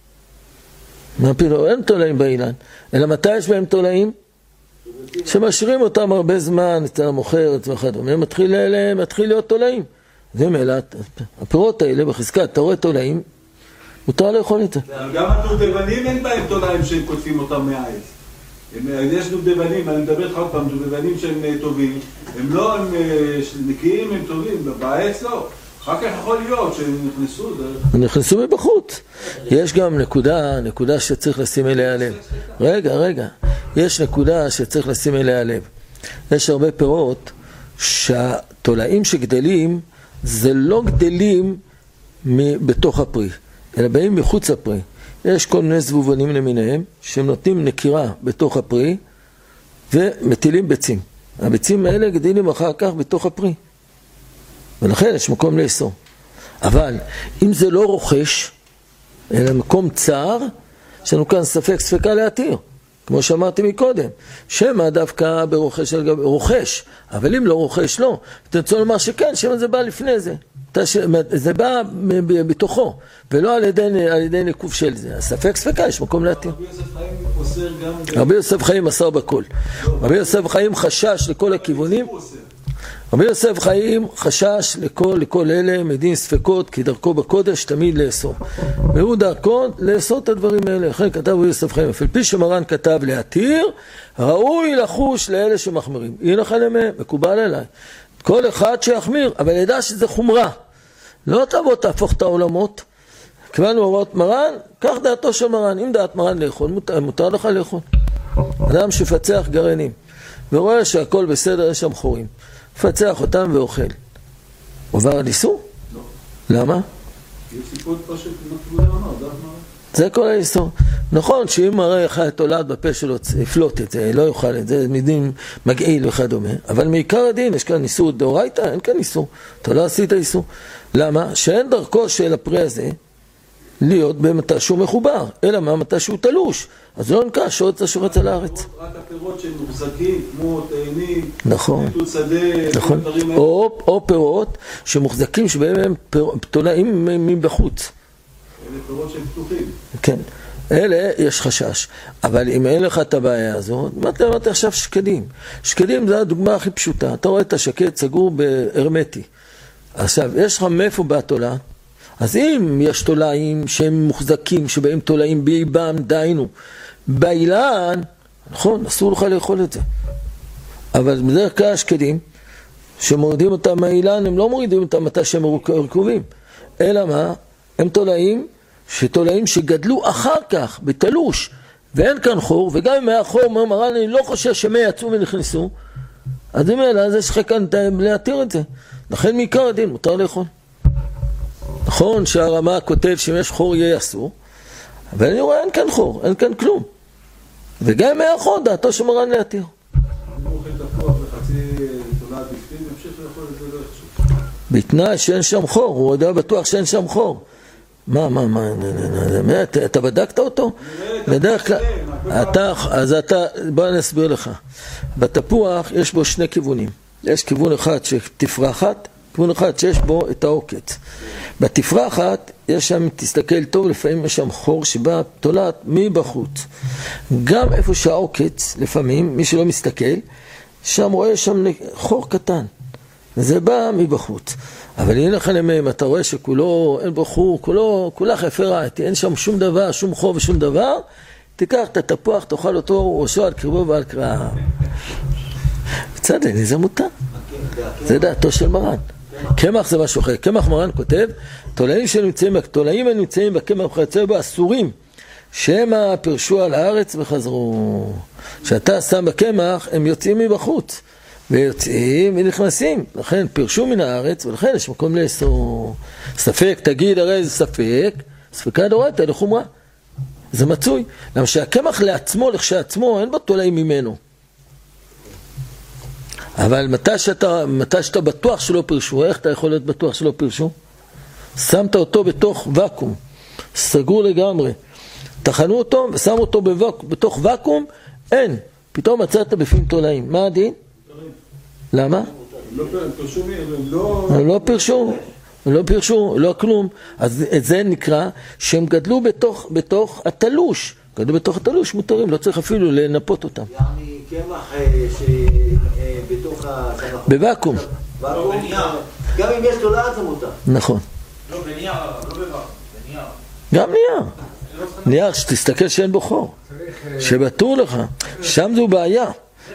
מה פתאום? אין תולעים באילן. אלא מתי יש בהם תולעים? שמשאירים אותם הרבה זמן אצל המוכר, אצל וכדומה, מתחיל, מתחיל להיות תולעים. זה מלאת, הפירות האלה בחזקת, אתה רואה תולעים, מותר לאכול את זה. גם הדובדבנים אין בהם תולעים שהם קוטפים אותם מהעץ. יש דובדבנים, אני מדבר לך עוד פעם, דובדבנים שהם טובים, הם לא, הם נקיים, הם טובים, בעץ לא. אחר כך יכול להיות שהם נכנסו. הם נכנסו מבחוץ. יש גם נקודה, נקודה שצריך לשים אליה לב. רגע, רגע. יש נקודה שצריך לשים אליה לב. יש הרבה פירות שהתולעים שגדלים, זה לא גדלים בתוך הפרי, אלא באים מחוץ הפרי. יש כל מיני זבובנים למיניהם, שהם נותנים נקירה בתוך הפרי, ומטילים ביצים. הביצים האלה גדלים אחר כך בתוך הפרי. ולכן יש מקום לאסור. אבל אם זה לא רוכש, אלא מקום צר, יש לנו כאן ספק ספקה להתיר. כמו שאמרתי מקודם, שמה דווקא ברוכש, רוכש, אבל אם לא רוכש, לא. אתה רוצה לומר שכן, שמה זה בא לפני זה. זה בא בתוכו, ולא על ידי, על ידי נקוף של זה. הספק ספקה, יש מקום להתיר. רבי יוסף חיים אוסר גם... רבי יוסף חיים אסר בכל. רבי יוסף חיים חשש לכל הכיוונים. רבי יוסף חיים חשש לכל, לכל אלה, מדין ספקות, כי דרכו בקודש תמיד לאסור. והוא דרכו לאסור את הדברים האלה. לכן כתב רבי יוסף חיים, אפל פי שמרן כתב להתיר, ראוי לחוש לאלה שמחמירים. יהיה לך למה, מקובל עליי. כל אחד שיחמיר, אבל ידע שזה חומרה. לא תבוא תהפוך את העולמות. כיוון הוראות מרן, כך דעתו של מרן. אם דעת מרן לאכול, מותר, מותר לך לאכול. אדם שפצח גרעינים, ורואה שהכל בסדר, יש שם חורים. פצח אותם ואוכל. עובר על איסור? לא. למה? יש סיפור פשוט, כמו כבוד אמר, דעת מרן. זה כל האיסור. נכון שאם מראה אחד תולד בפה שלו, יפלוט את זה, לא יאכל את זה, מדין מגעיל וכדומה. אבל מעיקר הדין, יש כאן איסור דאורייתא, אין כאן איסור. אתה לא עשית איסור. למה? שאין דרכו של הפרי הזה להיות במתי שהוא מחובר, אלא מה? מתי שהוא תלוש. אז לא נקרא שעוד זה שורץ על הארץ. רק הפירות שהם מוחזקים, כמו תאנים, נכון, פיתות שדה, נכון. או, או פירות שמוחזקים שבהם הם תולעים מבחוץ. אלה פירות שהם פתוחים. כן, אלה יש חשש. אבל אם אין לך את הבעיה הזאת, מה אתה אמרת עכשיו שקדים? שקדים זה הדוגמה הכי פשוטה. אתה רואה את השקד סגור בהרמטי. עכשיו, יש לך מאיפה בתולה? אז אם יש תולעים שהם מוחזקים, שבהם תולעים באיבם, דיינו, באילן, נכון, אסור לך לאכול את זה. אבל בדרך כלל השקדים, שמורידים אותם מהאילן, הם לא מורידים אותם מתי שהם רכובים. אלא מה? הם תולעים, שתולעים שגדלו אחר כך, בתלוש, ואין כאן חור, וגם אם היה חור, אומר מרן, אני לא חושב שמי יצאו ונכנסו, אז אם אלה, אז יש לך כאן להתיר את זה. לכן מעיקר הדין, מותר לאכול. נכון שהרמה כותב שאם יש חור יהיה אסור, אבל אני רואה אין כאן חור, אין כאן כלום. וגם אם היה חור, דעתו שמרן להתיר. אם הוא אוכל תפוח וחצי תולעת בפנים, ימשיך לאכול את זה לא יחשוב. בתנאי שאין שם חור, הוא יודע בטוח שאין שם חור. מה, מה, מה, אתה בדקת אותו? בדרך כלל, אתה, אז אתה, בוא אני אסביר לך. בתפוח יש בו שני כיוונים. יש כיוון אחד שתפרחת, כיוון אחד שיש בו את העוקץ. בתפרחת יש שם, תסתכל טוב, לפעמים יש שם חור שבא תולעת מבחוץ. גם איפה שהעוקץ, לפעמים, מי שלא מסתכל, שם רואה שם חור קטן. וזה בא מבחוץ. אבל הנה לך למהם, אתה רואה שכולו, אין בו חור, כולו, כולך יפה ראיתי, אין שם שום דבר, שום חור ושום דבר, תיקח את התפוח, תאכל אותו, ראשו על קרבו ועל קרעיו. בצד לי, זה מותר. זה דעתו של מרן. קמח זה משהו אחר. קמח מרן כותב, תולעים שנמצאים, תולעים הנמצאים בקמח וכיוצא בו אסורים, שמא פרשו על הארץ וחזרו. כשאתה שם בקמח, הם יוצאים מבחוץ. ויוצאים ונכנסים, לכן פירשו מן הארץ, ולכן יש מקום לאסור. ספק, תגיד הרי זה ספק, ספקה דאורייתא לחומרה. זה מצוי. למה שהקמח לעצמו, לכשעצמו, אין בו תולעים ממנו. אבל מתי שאתה, מתי שאתה בטוח שלא פירשו, איך אתה יכול להיות בטוח שלא פירשו? שמת אותו בתוך וקום, סגור לגמרי. תחנו אותו ושם אותו בווק, בתוך וקום, אין. פתאום מצאת בפנים תולעים. מה הדין? למה? לא פירשו מי, לא... לא פירשו, לא פירשו, לא כלום. אז את זה נקרא שהם גדלו בתוך, בתוך התלוש. גדלו בתוך התלוש מותרים, לא צריך אפילו לנפות אותם. יעני קמח שבתוך הקמח. בוואקום. וואקום. גם אם יש תולעת זה מותר. נכון. לא, בנייר, לא בוואקום, בנייר. גם נייר. נייר שתסתכל שאין בו חור. שבטור לך. שם זו בעיה.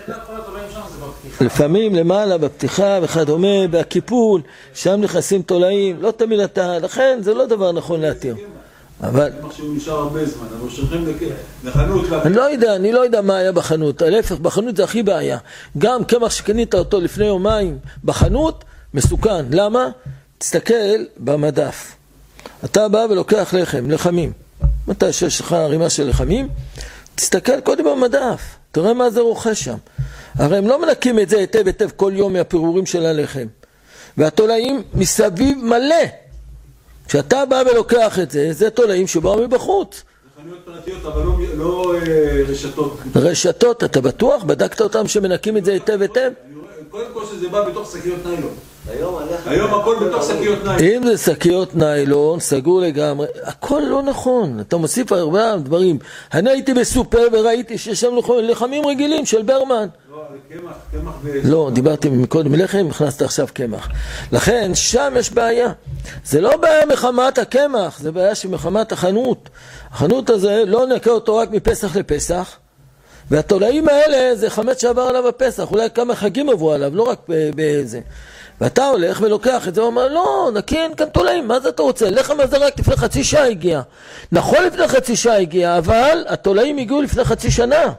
לפעמים למעלה בפתיחה וכדומה, בהקיפול, שם נכנסים תולעים, לא תמיד אתה, לכן זה לא דבר נכון להתיר. אבל... קמח שהוא נשאר הרבה זמן, אבל שולחים לחנות... אני לא יודע, אני לא יודע מה היה בחנות, להפך, בחנות זה הכי בעיה. גם קמח שקנית אותו לפני יומיים בחנות, מסוכן. למה? תסתכל במדף. אתה בא ולוקח לחם, לחמים. מתי שיש לך רימה של לחמים, תסתכל קודם במדף, תראה מה זה רוכש שם. הרי הם לא מנקים את זה היטב היטב כל יום מהפירורים של הלחם. והתולעים מסביב מלא. כשאתה בא ולוקח את זה, זה תולעים שבאו מבחוץ. זה חנויות פרטיות, אבל לא, לא אה, רשתות. רשתות, אתה בטוח? בדקת אותם שמנקים את זה היטב היטב? קודם כל שזה בא בתוך שקיות ניילון. היום, היום הכל בתוך שקיות ניילון. אם זה שקיות ניילון, סגור לגמרי, הכל לא נכון. אתה מוסיף הרבה דברים. אני הייתי בסופר וראיתי שיש שם לחמים רגילים של ברמן. לא, זה קמח, קמח ו... לא, דיברתי מקודם לחם, הכנסת עכשיו קמח. לכן, שם יש בעיה. זה לא בעיה מחמת הקמח, זה בעיה שמחמת החנות. החנות הזה לא נקה אותו רק מפסח לפסח, והתולעים האלה זה חמץ שעבר עליו הפסח, אולי כמה חגים עברו עליו, לא רק באיזה. ואתה הולך ולוקח את זה, הוא אומר, לא, נקין כאן תולעים, מה זה אתה רוצה? לחם הזה רק לפני חצי שעה הגיע. נכון לפני חצי שעה הגיע, אבל התולעים הגיעו לפני חצי שנה.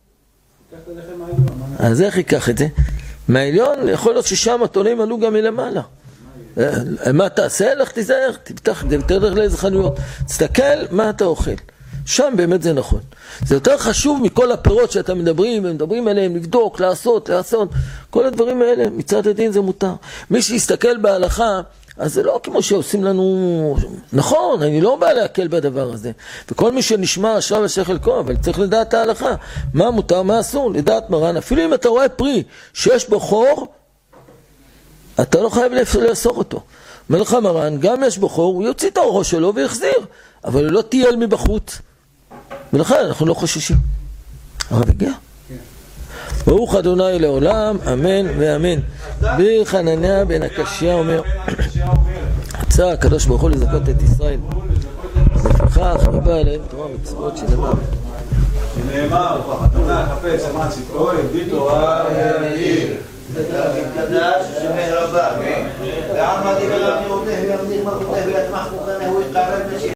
אז איך ייקח את זה? מהעליון יכול להיות ששם התולעים עלו גם מלמעלה. מה תעשה? לך תיזהר, תפתח, תלך לאיזה חנויות. תסתכל מה אתה אוכל. שם באמת זה נכון. זה יותר חשוב מכל הפירות שאתה מדברים, ומדברים עליהם, לבדוק, לעשות, לעשות. כל הדברים האלה, מצד הדין זה מותר. מי שיסתכל בהלכה, אז זה לא כמו שעושים לנו... נכון, אני לא בא להקל בדבר הזה. וכל מי שנשמע עכשיו יש חלקו, אבל צריך לדעת ההלכה. מה מותר, מה אסור, לדעת מרן. אפילו אם אתה רואה פרי שיש בו חור, אתה לא חייב לאסור אותו. מלך מרן, גם יש בו חור, הוא יוציא את האורו שלו ויחזיר. אבל הוא לא תייל מבחוץ. ולכן אנחנו לא חוששים. הרב הגיע. ברוך אדוני לעולם, אמן ואמן. בחנניה בן הקשיא אומר, רצה הקדוש ברוך הוא לזכות את ישראל. לפיכך רבה עליהם תורה ומצוות שנאמר. שנאמר, אדוני חפץ למען צדקו, יביא תורה ויאיר. קדש שמי רבה. ועמדי ורב יהודה וימליך מלכותך ויתמח מוכנה הוא יתקרב